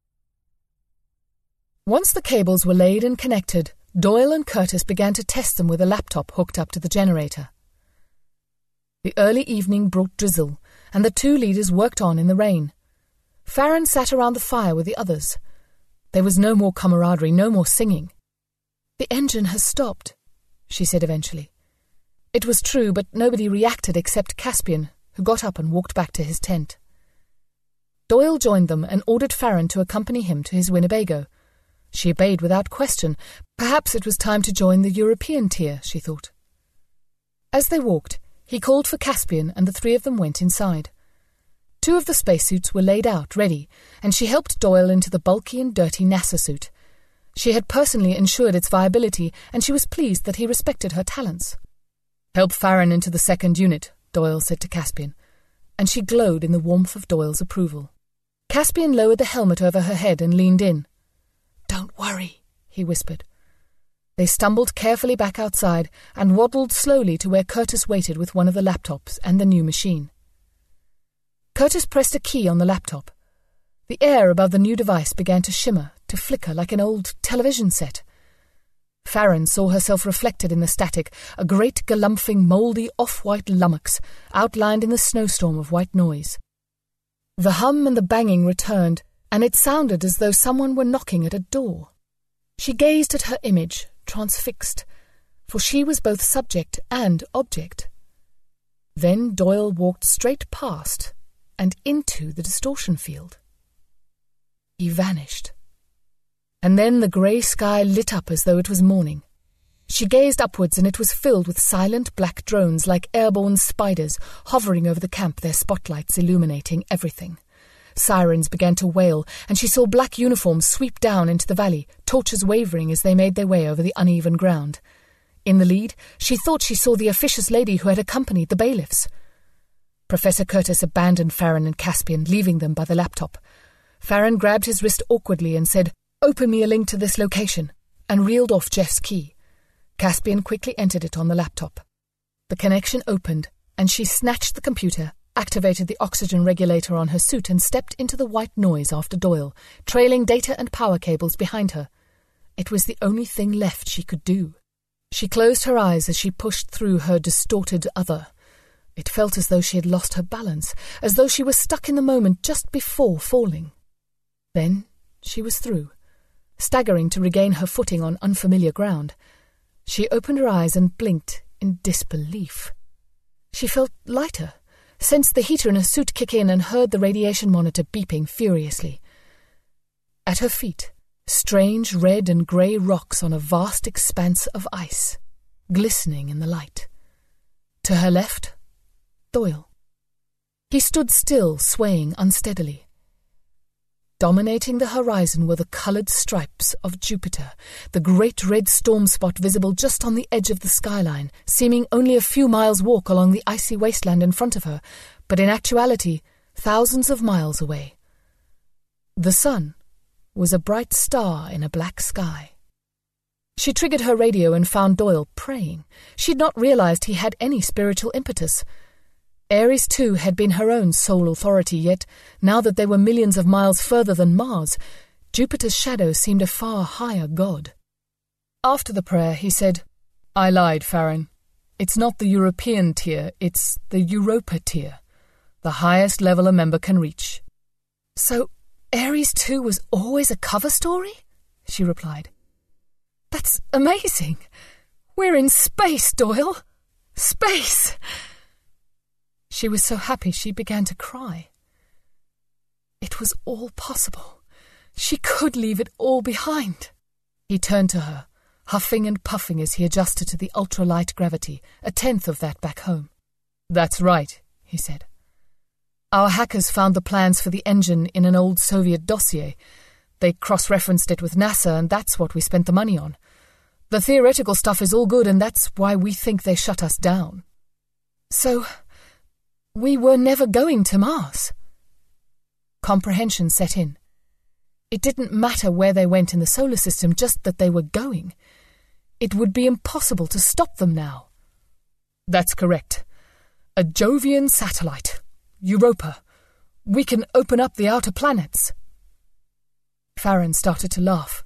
Once the cables were laid and connected, Doyle and Curtis began to test them with a laptop hooked up to the generator. The early evening brought drizzle, and the two leaders worked on in the rain. Farron sat around the fire with the others. There was no more camaraderie, no more singing. "The engine has stopped," she said eventually. It was true, but nobody reacted except Caspian, who got up and walked back to his tent. Doyle joined them and ordered Farron to accompany him to his Winnebago. She obeyed without question. Perhaps it was time to join the European tier, she thought. As they walked, he called for Caspian, and the three of them went inside. Two of the spacesuits were laid out, ready, and she helped Doyle into the bulky and dirty NASA suit. She had personally ensured its viability, and she was pleased that he respected her talents. "Help Farron into the second unit," Doyle said to Caspian, and she glowed in the warmth of Doyle's approval. Caspian lowered the helmet over her head and leaned in. "Don't worry," he whispered. They stumbled carefully back outside and waddled slowly to where Curtis waited with one of the laptops and the new machine. Curtis pressed a key on the laptop. The air above the new device began to shimmer, to flicker like an old television set. Farron saw herself reflected in the static, a great galumphing, mouldy, off-white lummox, outlined in the snowstorm of white noise. The hum and the banging returned, and it sounded as though someone were knocking at a door. She gazed at her image, transfixed, for she was both subject and object. Then Doyle walked straight past and into the distortion field. He vanished. And then the grey sky lit up as though it was morning. She gazed upwards, and it was filled with silent black drones like airborne spiders hovering over the camp, their spotlights illuminating everything. Sirens began to wail, and she saw black uniforms sweep down into the valley, torches wavering as they made their way over the uneven ground. In the lead, she thought she saw the officious lady who had accompanied the bailiffs. Professor Curtis abandoned Farron and Caspian, leaving them by the laptop. Farron grabbed his wrist awkwardly and said, "Open me a link to this location," and reeled off Jeff's key. Caspian quickly entered it on the laptop. The connection opened, and she snatched the computer, activated the oxygen regulator on her suit, and stepped into the white noise after Doyle, trailing data and power cables behind her. It was the only thing left she could do. She closed her eyes as she pushed through her distorted other. It felt as though she had lost her balance, as though she was stuck in the moment just before falling. Then she was through, staggering to regain her footing on unfamiliar ground. She opened her eyes and blinked in disbelief. She felt lighter, sensed the heater in her suit kick in, and heard the radiation monitor beeping furiously. At her feet, strange red and grey rocks on a vast expanse of ice, glistening in the light. To her left, Doyle. He stood still, swaying unsteadily. Dominating the horizon were the coloured stripes of Jupiter, the great red storm spot visible just on the edge of the skyline, seeming only a few miles' walk along the icy wasteland in front of her, but in actuality thousands of miles away. The sun was a bright star in a black sky. She triggered her radio and found Doyle praying. She'd not realized he had any spiritual impetus. Ares too had been her own sole authority, yet, now that they were millions of miles further than Mars, Jupiter's shadow seemed a far higher god. After the prayer, he said, "I lied, Farron. It's not the European tier, it's the Europa tier, the highest level a member can reach." "So, Ares too was always a cover story?" she replied. "That's amazing. We're in space, Doyle. Space!" She was so happy she began to cry. It was all possible. She could leave it all behind. He turned to her, huffing and puffing as he adjusted to the ultralight gravity, a tenth of that back home. "That's right," he said. "Our hackers found the plans for the engine in an old Soviet dossier. They cross-referenced it with NASA, and that's what we spent the money on. The theoretical stuff is all good, and that's why we think they shut us down." "So, We were never going to Mars. Comprehension set in. It didn't matter where they went in the solar system, just that they were going. It would be impossible to stop them now. That's correct. A Jovian satellite. Europa. We can open up the outer planets. Farron started to laugh.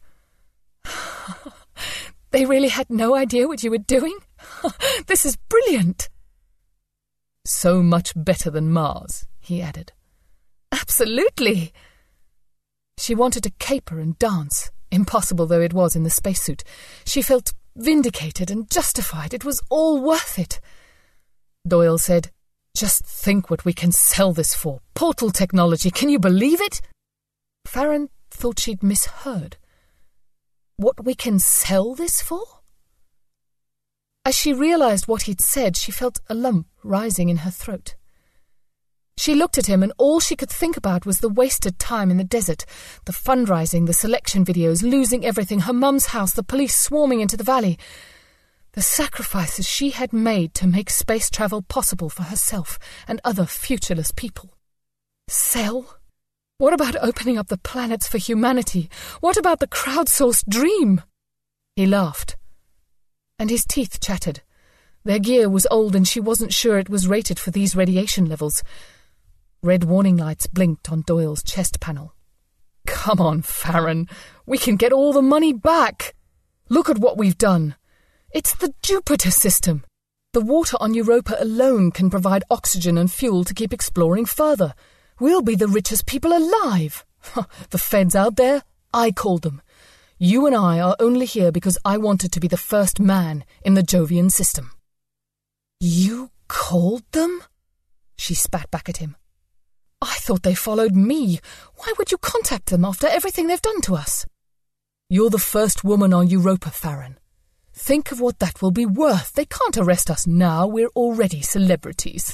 They really had no idea what you were doing? This is brilliant. So much better than Mars, he added. Absolutely. She wanted to caper and dance, impossible though it was in the spacesuit. She felt vindicated and justified. It was all worth it. Doyle said, Just think what we can sell this for. Portal technology, can you believe it? Farron thought she'd misheard. What we can sell this for? As she realized what he'd said, she felt a lump rising in her throat. She looked at him, and all she could think about was the wasted time in the desert, the fundraising, the selection videos, losing everything, her mum's house, the police swarming into the valley, the sacrifices she had made to make space travel possible for herself and other futureless people. Sell? What about opening up the planets for humanity? What about the crowdsourced dream? He laughed, and his teeth chattered. Their gear was old, and she wasn't sure it was rated for these radiation levels. Red warning lights blinked on Doyle's chest panel. Come on, Farron. We can get all the money back. Look at what we've done. It's the Jupiter system. The water on Europa alone can provide oxygen and fuel to keep exploring further. We'll be the richest people alive. The feds out there, I called them. You and I are only here because I wanted to be the first man in the Jovian system. You called them? She spat back at him. I thought they followed me. Why would you contact them after everything they've done to us? You're the first woman on Europa, Farron. Think of what that will be worth. They can't arrest us now. We're already celebrities.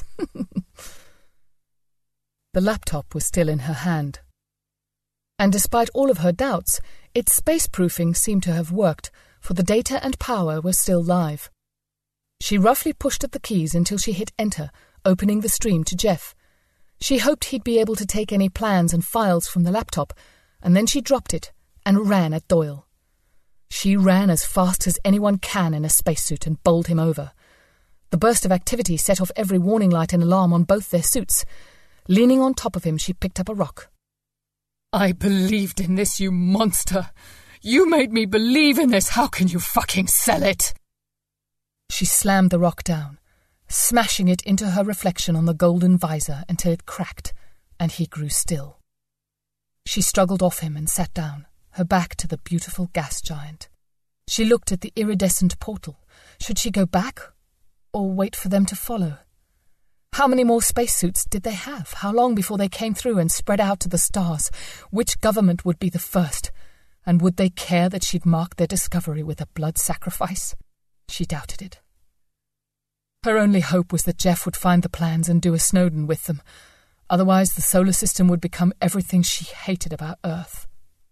The laptop was still in her hand. And despite all of her doubts, its space-proofing seemed to have worked, for the data and power were still live. She roughly pushed at the keys until she hit enter, opening the stream to Jeff. She hoped he'd be able to take any plans and files from the laptop, and then she dropped it and ran at Doyle. She ran as fast as anyone can in a spacesuit and bowled him over. The burst of activity set off every warning light and alarm on both their suits. Leaning on top of him, she picked up a rock. I believed in this, you monster. You made me believe in this. How can you fucking sell it? She slammed the rock down, smashing it into her reflection on the golden visor until it cracked, and he grew still. She struggled off him and sat down, her back to the beautiful gas giant. She looked at the iridescent portal. Should she go back, or wait for them to follow? How many more spacesuits did they have? How long before they came through and spread out to the stars? Which government would be the first? And would they care that she'd marked their discovery with a blood sacrifice? She doubted it. Her only hope was that Jeff would find the plans and do a Snowden with them. Otherwise, the solar system would become everything she hated about Earth.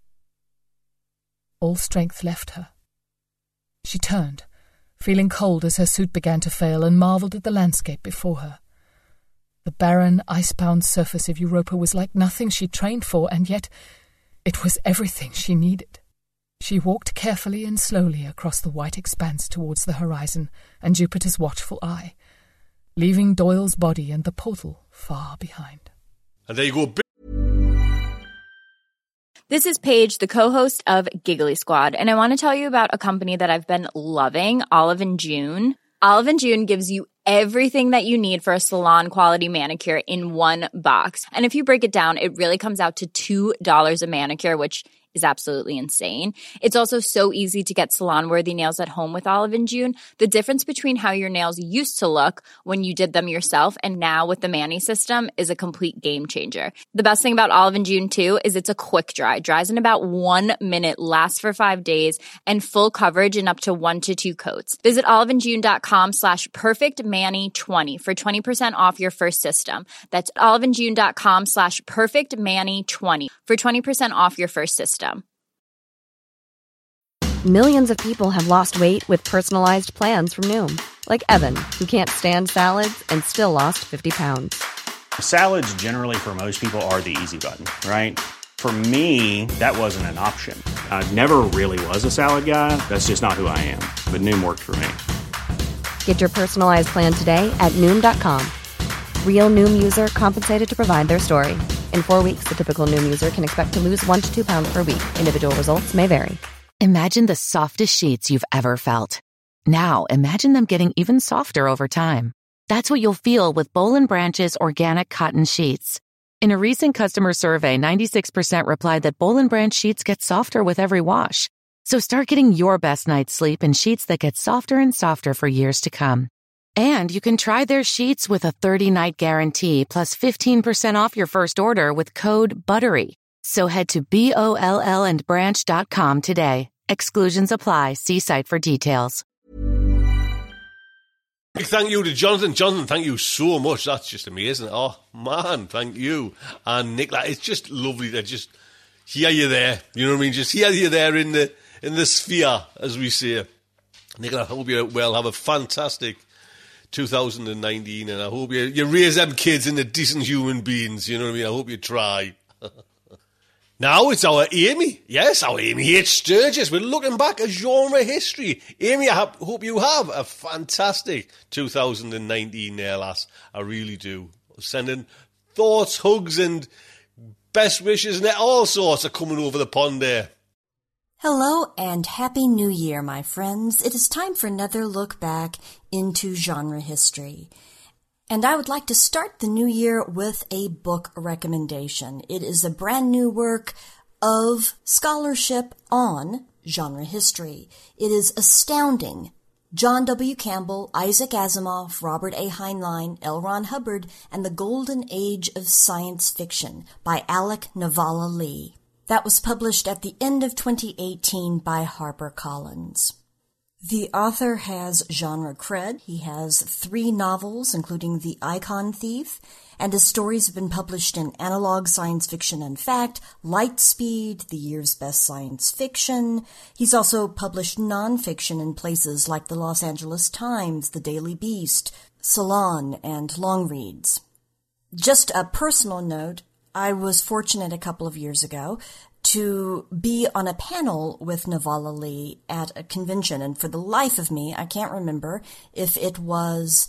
All strength left her. She turned, feeling cold as her suit began to fail, and marvelled at the landscape before her. The barren, ice-bound surface of Europa was like nothing she'd trained for, and yet it was everything she needed. She walked carefully and slowly across the white expanse towards the horizon and Jupiter's watchful eye, leaving Doyle's body and the portal far behind. And there you go. This is Paige, the co-host of Giggly Squad, and I want to tell you about a company that I've been loving, Olive and June. Olive and June gives you everything that you need for a salon-quality manicure in one box. And if you break it down, it really comes out to two dollars a manicure, which is absolutely insane. It's also so easy to get salon-worthy nails at home with Olive and June. The difference between how your nails used to look when you did them yourself and now with the Mani system is a complete game changer. The best thing about Olive and June, too, is it's a quick dry. Dries in about one minute, lasts for five days, and full coverage in up to one to two coats. Visit oliveandjune.com slash perfectmani20 for twenty percent off your first system. That's oliveandjune.com slash perfectmani20 for twenty percent off your first system. Millions of people have lost weight with personalized plans from Noom. Like Evan, who can't stand salads and still lost fifty pounds. Salads generally for most people are the easy button, right? For me, that wasn't an option. I never really was a salad guy. That's just not who I am. But Noom worked for me. Get your personalized plan today at Noom dot com. Real Noom user compensated to provide their story. In four weeks, the typical Noom user can expect to lose one to two pounds per week. Individual results may vary. Imagine the softest sheets you've ever felt. Now, imagine them getting even softer over time. That's what you'll feel with Boll and Branch's organic cotton sheets. In a recent customer survey, ninety-six percent replied that Boll and Branch sheets get softer with every wash. So start getting your best night's sleep in sheets that get softer and softer for years to come. And you can try their sheets with a thirty-night guarantee plus fifteen percent off your first order with code BUTTERY. So head to B O L L and branch dot com today. Exclusions apply. See site for details. Thank you to Jonathan. Jonathan, thank you so much. That's just amazing. Oh, man, thank you. And Nicola, it's just lovely to just hear you there. You know what I mean? Just hear you there in the in the sphere, as we say. Nicola, I hope you're well. Have a fantastic two thousand nineteen, and I hope you, you raise them kids into decent human beings. You know what I mean? I hope you try. Now it's our Amy. Yes, our Amy H. Sturgis. We're looking back at genre history. Amy, I hope you have a fantastic two thousand nineteen there, lass. I really do. Sending thoughts, hugs, and best wishes, and all sorts are coming over the pond there. Hello and Happy New Year, my friends. It is time for another look back into genre history. And I would like to start the new year with a book recommendation. It is a brand new work of scholarship on genre history. It is astounding. John W. Campbell, Isaac Asimov, Robert A. Heinlein, L. Ron Hubbard, and the Golden Age of Science Fiction by Alec Navala Lee. That was published at the end of twenty eighteen by HarperCollins. The author has genre cred. He has three novels, including The Icon Thief, and his stories have been published in Analog Science Fiction and Fact, Lightspeed, the year's best science fiction. He's also published nonfiction in places like the Los Angeles Times, the Daily Beast, Salon, and Longreads. Just a personal note, I was fortunate a couple of years ago to be on a panel with Navala Lee at a convention, and for the life of me, I can't remember if it was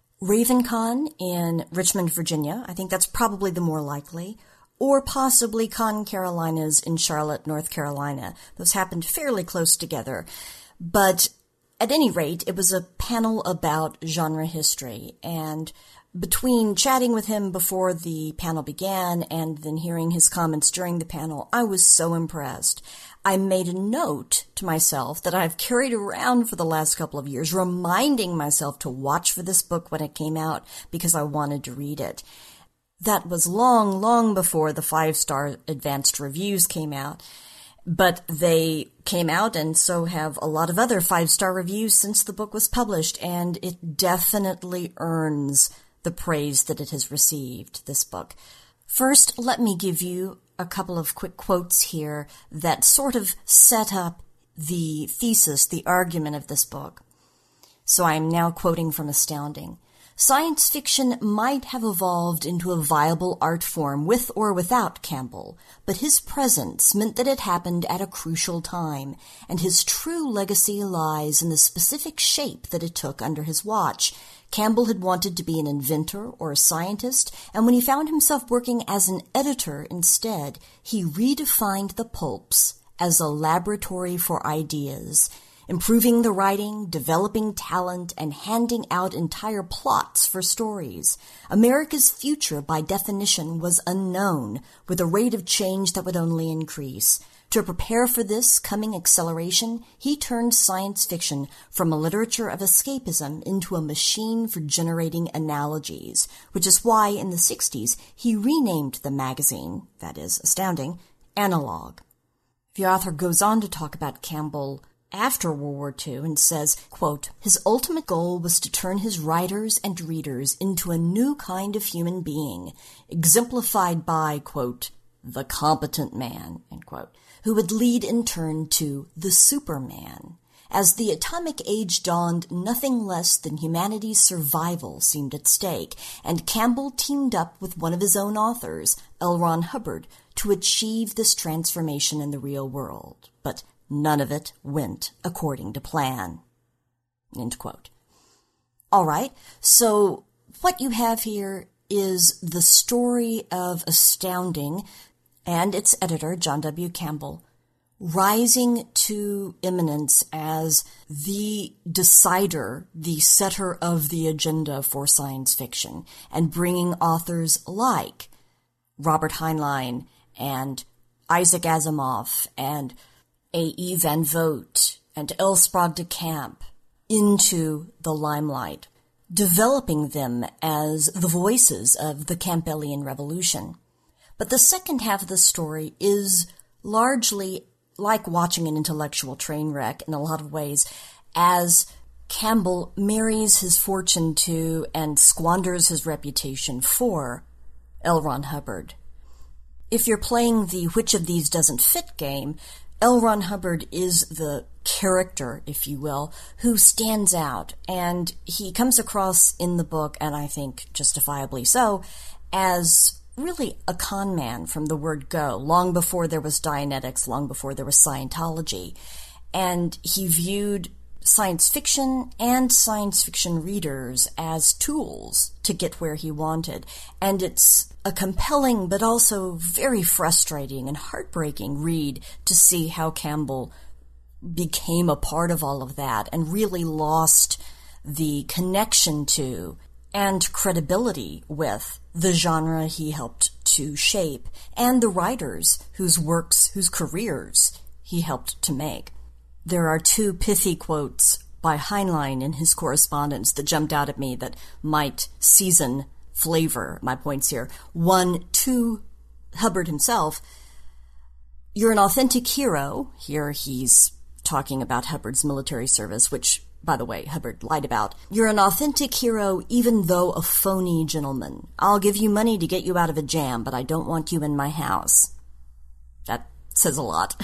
RavenCon in Richmond, Virginia. I think that's probably the more likely, or possibly Con Carolinas in Charlotte, North Carolina. Those happened fairly close together. But at any rate, it was a panel about genre history, and between chatting with him before the panel began and then hearing his comments during the panel, I was so impressed. I made a note to myself that I've carried around for the last couple of years, reminding myself to watch for this book when it came out because I wanted to read it. That was long, long before the five-star advanced reviews came out. But they came out, and so have a lot of other five-star reviews since the book was published, and it definitely earns the praise that it has received, this book. First, let me give you a couple of quick quotes here that sort of set up the thesis, the argument of this book. So I am now quoting from Astounding. Science fiction might have evolved into a viable art form with or without Campbell, but his presence meant that it happened at a crucial time, and his true legacy lies in the specific shape that it took under his watch. Campbell had wanted to be an inventor or a scientist, and when he found himself working as an editor instead, he redefined the pulps as a laboratory for ideas, improving the writing, developing talent, and handing out entire plots for stories. America's future, by definition, was unknown, with a rate of change that would only increase. To prepare for this coming acceleration, he turned science fiction from a literature of escapism into a machine for generating analogies, which is why in the sixties he renamed the magazine, that is, Astounding, Analog. The author goes on to talk about Campbell after World War Two and says, quote, his ultimate goal was to turn his writers and readers into a new kind of human being, exemplified by, quote, the competent man, end quote. who would lead in turn to the Superman. As the atomic age dawned, nothing less than humanity's survival seemed at stake, and Campbell teamed up with one of his own authors, L. Ron Hubbard, to achieve this transformation in the real world. But none of it went according to plan. End quote. All right, so what you have here is the story of Astounding and its editor, John W. Campbell, rising to eminence as the decider, the setter of the agenda for science fiction, and bringing authors like Robert Heinlein and Isaac Asimov and A E Van Vogt and L. Sprague de Camp into the limelight, developing them as the voices of the Campbellian revolution. But the second half of the story is largely like watching an intellectual train wreck in a lot of ways, as Campbell marries his fortune to and squanders his reputation for L. Ron Hubbard. If you're playing the which of these doesn't fit game, L. Ron Hubbard is the character, if you will, who stands out, and he comes across in the book, and I think justifiably so, as really a con man from the word go, long before there was Dianetics, long before there was Scientology. And he viewed science fiction and science fiction readers as tools to get where he wanted. And it's a compelling but also very frustrating and heartbreaking read to see how Campbell became a part of all of that and really lost the connection to and credibility with the genre he helped to shape and the writers whose works, whose careers he helped to make. There are two pithy quotes by Heinlein in his correspondence that jumped out at me that might season, flavor my points here. One to Hubbard himself: "You're an authentic hero." Here he's talking about Hubbard's military service, which, by the way, Hubbard lied about. "You're an authentic hero even though a phony gentleman. I'll give you money to get you out of a jam, but I don't want you in my house." That says a lot.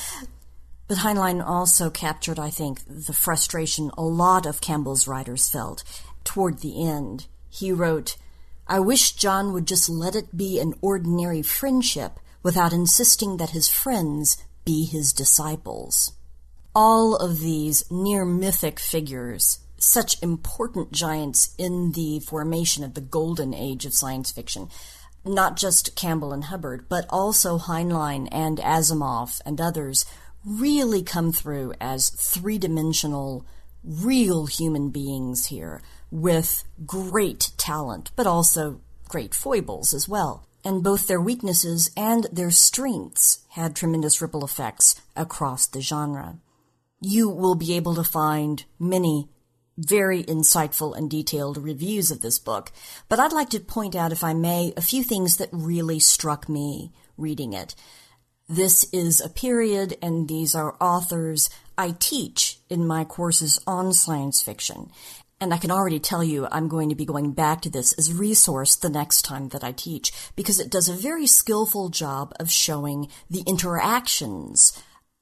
But Heinlein also captured, I think, the frustration a lot of Campbell's writers felt. Toward the end, he wrote, "I wish John would just let it be an ordinary friendship without insisting that his friends be his disciples." All of these near-mythic figures, such important giants in the formation of the golden age of science fiction, not just Campbell and Hubbard, but also Heinlein and Asimov and others, really come through as three-dimensional, real human beings here, with great talent, but also great foibles as well. And both their weaknesses and their strengths had tremendous ripple effects across the genre. You will be able to find many very insightful and detailed reviews of this book, but I'd like to point out, if I may, a few things that really struck me reading it. This is a period, and these are authors I teach in my courses on science fiction. And I can already tell you I'm going to be going back to this as a resource the next time that I teach, because it does a very skillful job of showing the interactions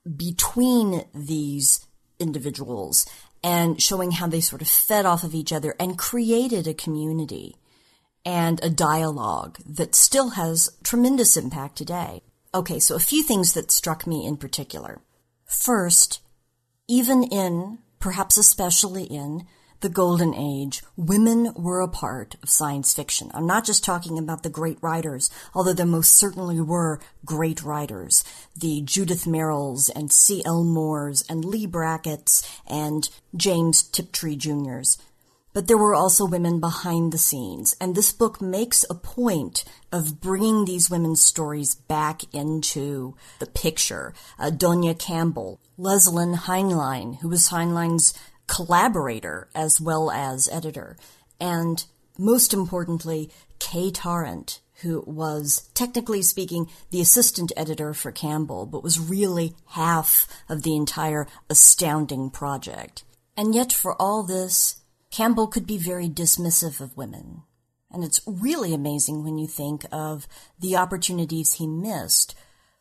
between these individuals and showing how they sort of fed off of each other and created a community and a dialogue that still has tremendous impact today. Okay, so a few things that struck me in particular. First, even in, perhaps especially in, the Golden Age, women were a part of science fiction. I'm not just talking about the great writers, although there most certainly were great writers. The Judith Merrills and C L Moores and Lee Brackett's and James Tiptree Junior's. But there were also women behind the scenes, and this book makes a point of bringing these women's stories back into the picture. Uh, Donia Campbell, Leslyn Heinlein, who was Heinlein's collaborator as well as editor, and most importantly, Kay Tarrant, who was, technically speaking, the assistant editor for Campbell, but was really half of the entire Astounding project. And yet, for all this, Campbell could be very dismissive of women. And it's really amazing when you think of the opportunities he missed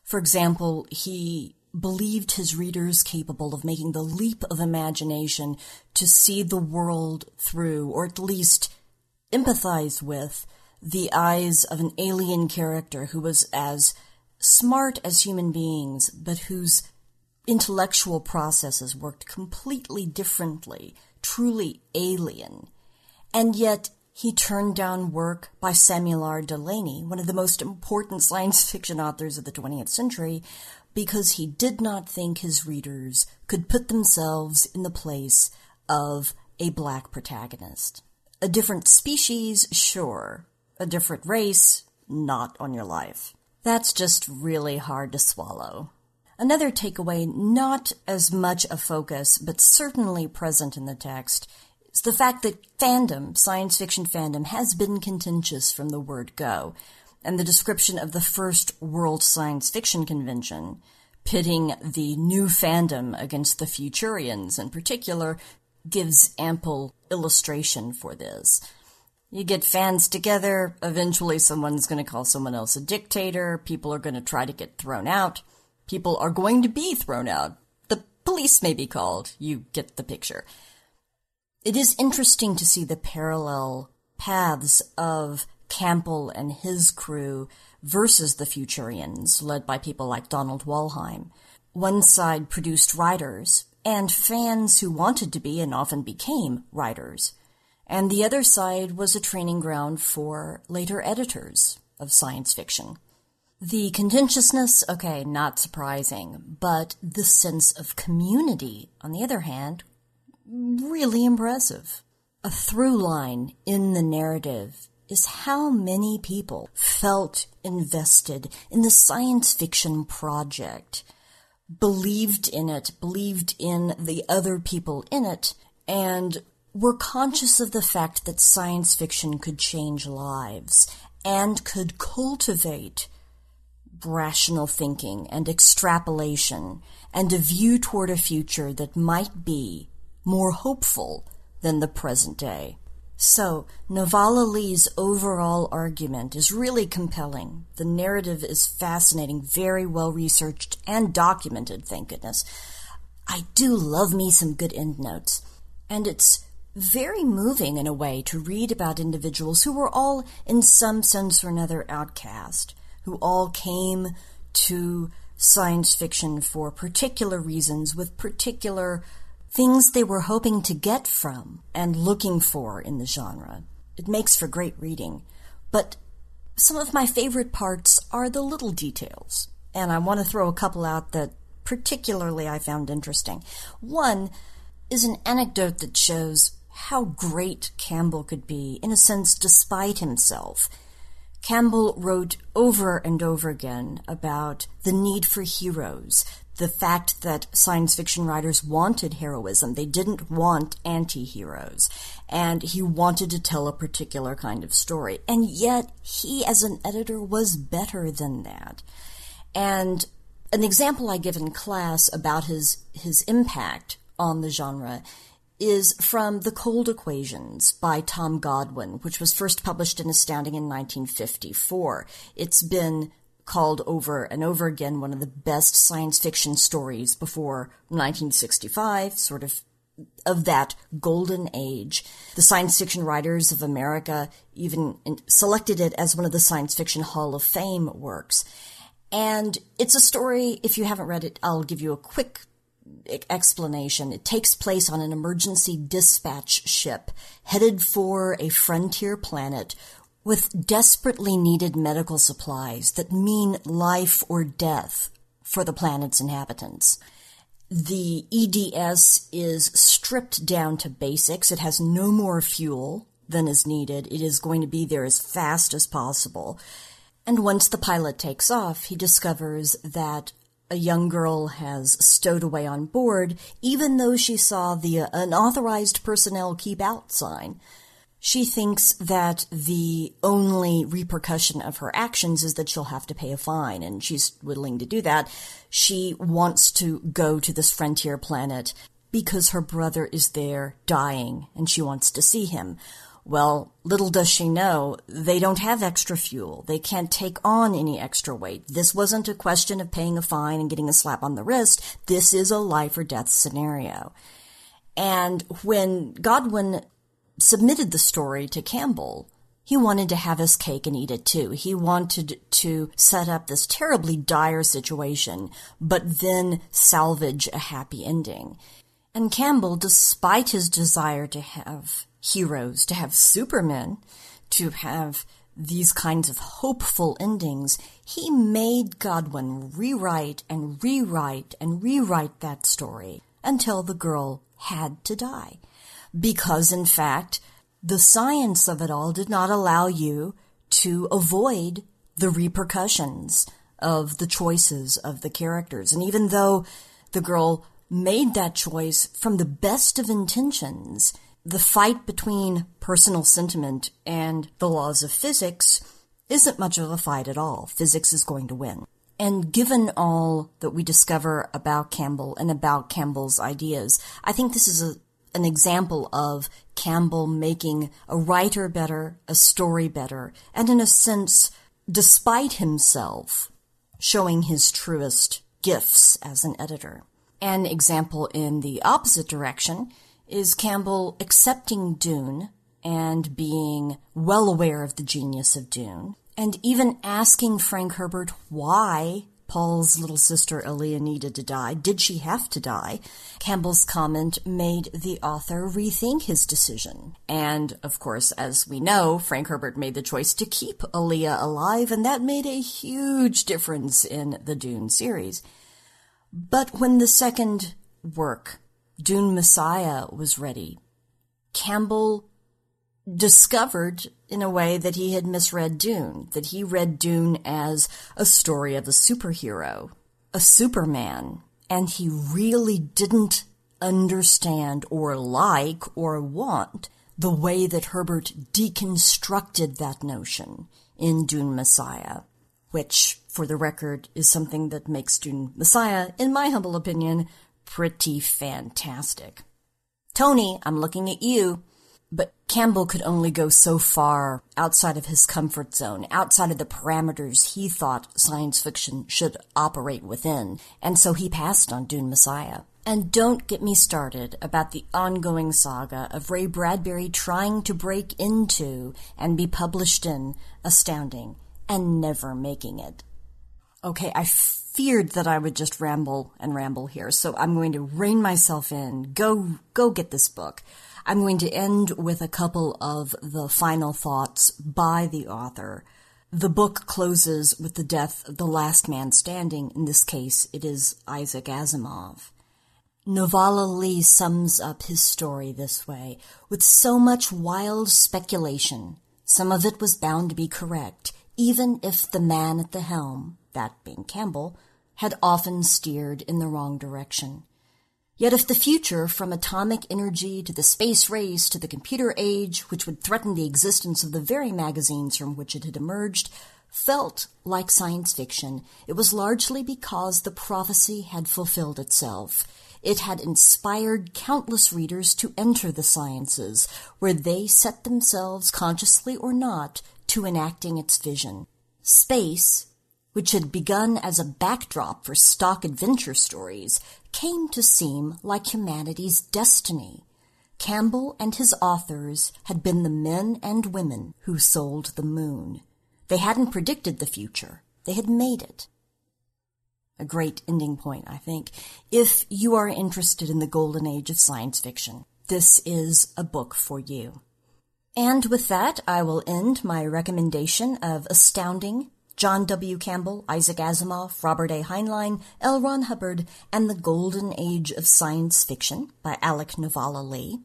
For example, he believed his readers capable of making the leap of imagination to see the world through, or at least empathize with, the eyes of an alien character who was as smart as human beings, but whose intellectual processes worked completely differently, truly alien. And yet he turned down work by Samuel R. Delany, one of the most important science fiction authors of the twentieth century, because he did not think his readers could put themselves in the place of a black protagonist. A different species, sure. A different race, not on your life. That's just really hard to swallow. Another takeaway, not as much a focus, but certainly present in the text, is the fact that fandom, science fiction fandom, has been contentious from the word go, and the description of the first World Science Fiction Convention, pitting the new fandom against the Futurians in particular, gives ample illustration for this. You get fans together, eventually someone's going to call someone else a dictator, people are going to try to get thrown out, people are going to be thrown out, the police may be called, you get the picture. It is interesting to see the parallel paths of Campbell and his crew versus the Futurians, led by people like Donald Wollheim. One side produced writers, and fans who wanted to be and often became writers. And the other side was a training ground for later editors of science fiction. The contentiousness, okay, not surprising, but the sense of community, on the other hand, really impressive. A through line in the narrative is how many people felt invested in the science fiction project, believed in it, believed in the other people in it, and were conscious of the fact that science fiction could change lives and could cultivate rational thinking and extrapolation and a view toward a future that might be more hopeful than the present day. So, Navala Lee's overall argument is really compelling. The narrative is fascinating, very well researched and documented, thank goodness. I do love me some good endnotes. And it's very moving in a way to read about individuals who were all, in some sense or another, outcast, who all came to science fiction for particular reasons, with particular things they were hoping to get from and looking for in the genre. It makes for great reading. But some of my favorite parts are the little details, and I want to throw a couple out that particularly I found interesting. One is an anecdote that shows how great Campbell could be, in a sense, despite himself. Campbell wrote over and over again about the need for heroes, the fact that science fiction writers wanted heroism. They didn't want anti-heroes. And he wanted to tell a particular kind of story. And yet, he, as an editor, was better than that. And an example I give in class about his, his impact on the genre is from The Cold Equations by Tom Godwin, which was first published in Astounding in nineteen fifty-four. It's been called over and over again one of the best science fiction stories before nineteen sixty-five, sort of of that golden age. The Science Fiction Writers of America even selected it as one of the Science Fiction Hall of Fame works. And it's a story, if you haven't read it, I'll give you a quick explanation. It takes place on an emergency dispatch ship headed for a frontier planet with desperately needed medical supplies that mean life or death for the planet's inhabitants. The E D S is stripped down to basics. It has no more fuel than is needed. It is going to be there as fast as possible. And once the pilot takes off, he discovers that a young girl has stowed away on board, even though she saw the uh, unauthorized personnel keep out sign. She thinks that the only repercussion of her actions is that she'll have to pay a fine, and she's willing to do that. She wants to go to this frontier planet because her brother is there dying, and she wants to see him. Well, little does she know, they don't have extra fuel. They can't take on any extra weight. This wasn't a question of paying a fine and getting a slap on the wrist. This is a life or death scenario. And when Godwin submitted the story to Campbell, he wanted to have his cake and eat it too. He wanted to set up this terribly dire situation, but then salvage a happy ending. And Campbell, despite his desire to have heroes, to have supermen, to have these kinds of hopeful endings, he made Godwin rewrite and rewrite and rewrite that story until the girl had to die. Because, in fact, the science of it all did not allow you to avoid the repercussions of the choices of the characters. And even though the girl made that choice from the best of intentions, the fight between personal sentiment and the laws of physics isn't much of a fight at all. Physics is going to win. And given all that we discover about Campbell and about Campbell's ideas, I think this is a an example of Campbell making a writer better, a story better, and in a sense, despite himself, showing his truest gifts as an editor. An example in the opposite direction is Campbell accepting Dune and being well aware of the genius of Dune, and even asking Frank Herbert why Paul's little sister Alia needed to die. Did she have to die? Campbell's comment made the author rethink his decision. And, of course, as we know, Frank Herbert made the choice to keep Alia alive, and that made a huge difference in the Dune series. But when the second work, Dune Messiah, was ready, Campbell discovered in a way that he had misread Dune, that he read Dune as a story of a superhero, a Superman, and he really didn't understand or like or want the way that Herbert deconstructed that notion in Dune Messiah, which, for the record, is something that makes Dune Messiah, in my humble opinion, pretty fantastic. Tony, I'm looking at you. But Campbell could only go so far outside of his comfort zone, outside of the parameters he thought science fiction should operate within, and so he passed on Dune Messiah. And don't get me started about the ongoing saga of Ray Bradbury trying to break into and be published in Astounding and never making it. Okay, I feared that I would just ramble and ramble here, so I'm going to rein myself in. Go, go get this book. I'm going to end with a couple of the final thoughts by the author. The book closes with the death of the last man standing. In this case, it is Isaac Asimov. Navala Lee sums up his story this way: with so much wild speculation, some of it was bound to be correct, even if the man at the helm, that being Campbell, had often steered in the wrong direction. Yet if the future, from atomic energy to the space race to the computer age, which would threaten the existence of the very magazines from which it had emerged, felt like science fiction, it was largely because the prophecy had fulfilled itself. It had inspired countless readers to enter the sciences, where they set themselves, consciously or not, to enacting its vision. Space, which had begun as a backdrop for stock adventure stories, came to seem like humanity's destiny. Campbell and his authors had been the men and women who sold the moon. They hadn't predicted the future. They had made it. A great ending point, I think. If you are interested in the golden age of science fiction, this is a book for you. And with that, I will end my recommendation of Astounding, John W. Campbell, Isaac Asimov, Robert A. Heinlein, L. Ron Hubbard, and the Golden Age of Science Fiction by Alec Navala Lee.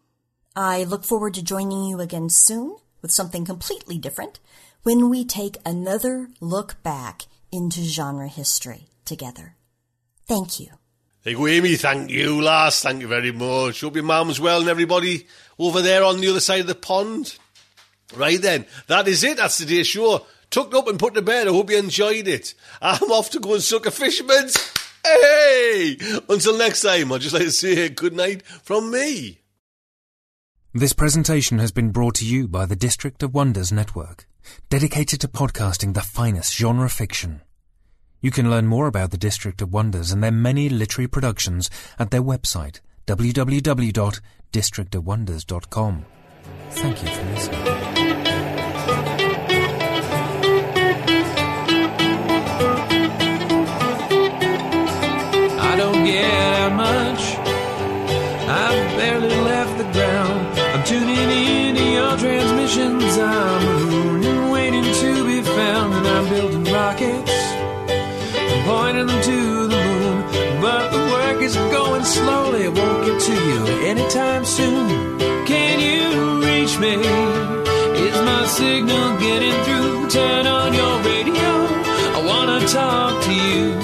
I look forward to joining you again soon with something completely different when we take another look back into genre history together. Thank you. There you go, Amy. Thank you, lass. Thank you very much. Hope your mum's well and everybody over there on the other side of the pond. Right then, that is it. That's today's show. Tucked up and put to bed. I hope you enjoyed it. I'm off to go and suck a fisherman's. Hey! Until next time, I'd just like to say good night from me. This presentation has been brought to you by the District of Wonders Network, dedicated to podcasting the finest genre fiction. You can learn more about the District of Wonders and their many literary productions at their website, w w w dot district of wonders dot com. Thank you for listening. I don't get out much. I've barely left the ground. I'm tuning into your transmissions. I'm mooning, waiting to be found. And I'm building rockets, pointing them to the moon. But the work is going slowly. It won't get to you anytime soon. Can you reach me? Is my signal getting through? Turn on your radio. I want to talk to you.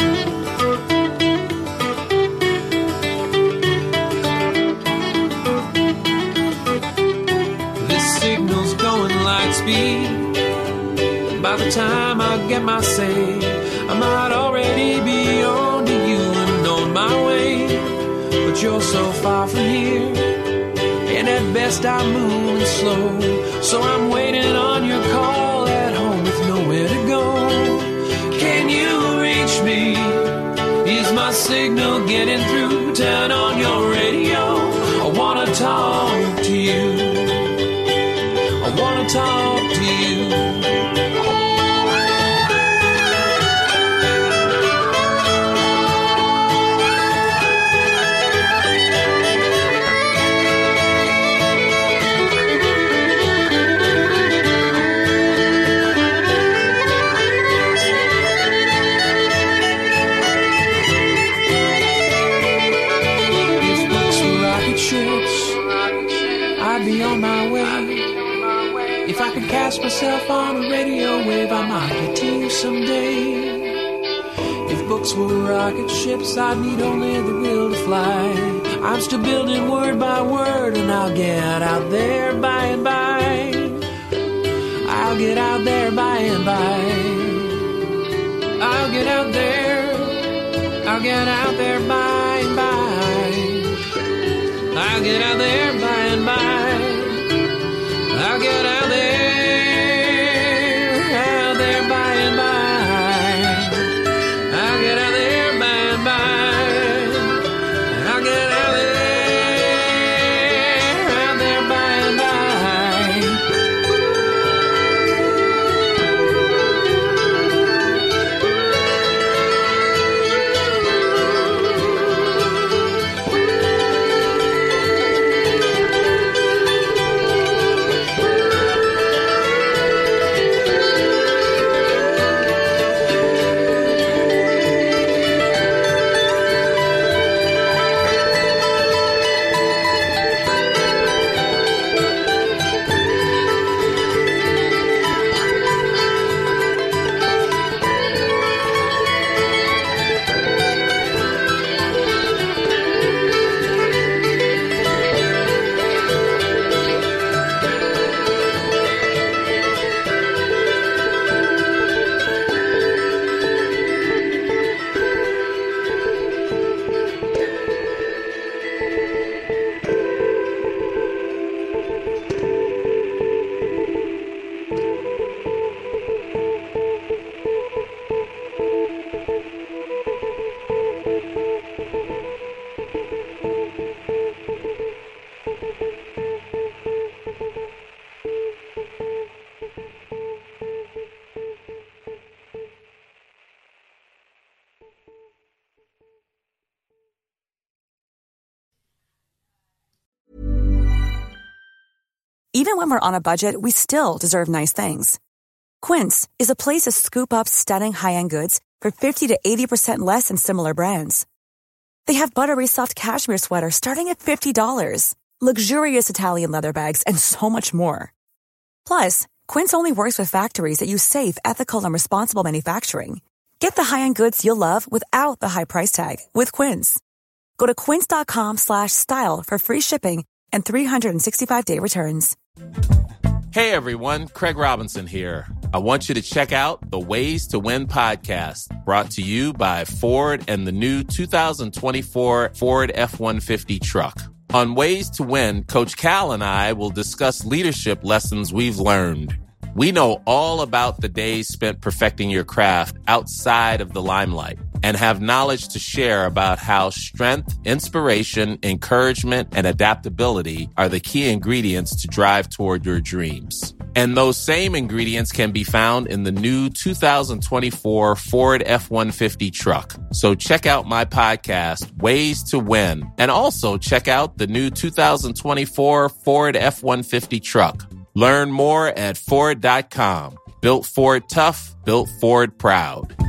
Signal's going light speed. By the time I get my say, I might already be on to you and on my way. But you're so far from here, and at best I'm moving slow. So I'm waiting on your call at home with nowhere to go. Can you reach me? Is my signal getting through? Turn on your radio. I wanna talk to you. I wanna talk to you. If books were rocket ships, I'd be on my way. If I could cast myself on a radio wave, I might get to you someday. If books were rocket ships, I'd need only the will to fly. I'm still building word by word, and I'll get out there by and by. I'll get out there by and by. I'll get out there. I'll get out there by and by. I'll get out there by and by. I'll get out there, out there by and by. I'll get out there by and by. I'll get out there, out there by and by. Even when we're on a budget, we still deserve nice things. Quince is a place to scoop up stunning high-end goods for fifty to eighty percent less than similar brands. They have buttery soft cashmere sweaters starting at fifty dollars, luxurious Italian leather bags, and so much more. Plus, Quince only works with factories that use safe, ethical, and responsible manufacturing. Get the high-end goods you'll love without the high price tag with Quince. Go to quince.com slash style for free shipping and three sixty-five day returns. Hey everyone, Craig Robinson here. I want you to check out the Ways to Win podcast, brought to you by Ford and the new two thousand twenty-four Ford F one fifty truck. On Ways to Win, Coach Cal and I will discuss leadership lessons we've learned. We know all about the days spent perfecting your craft outside of the limelight and have knowledge to share about how strength, inspiration, encouragement, and adaptability are the key ingredients to drive toward your dreams. And those same ingredients can be found in the new two thousand twenty-four Ford F one fifty truck. So check out my podcast, Ways to Win, and also check out the new two thousand twenty-four Ford F one fifty truck. Learn more at Ford dot com. Built Ford tough, built Ford proud.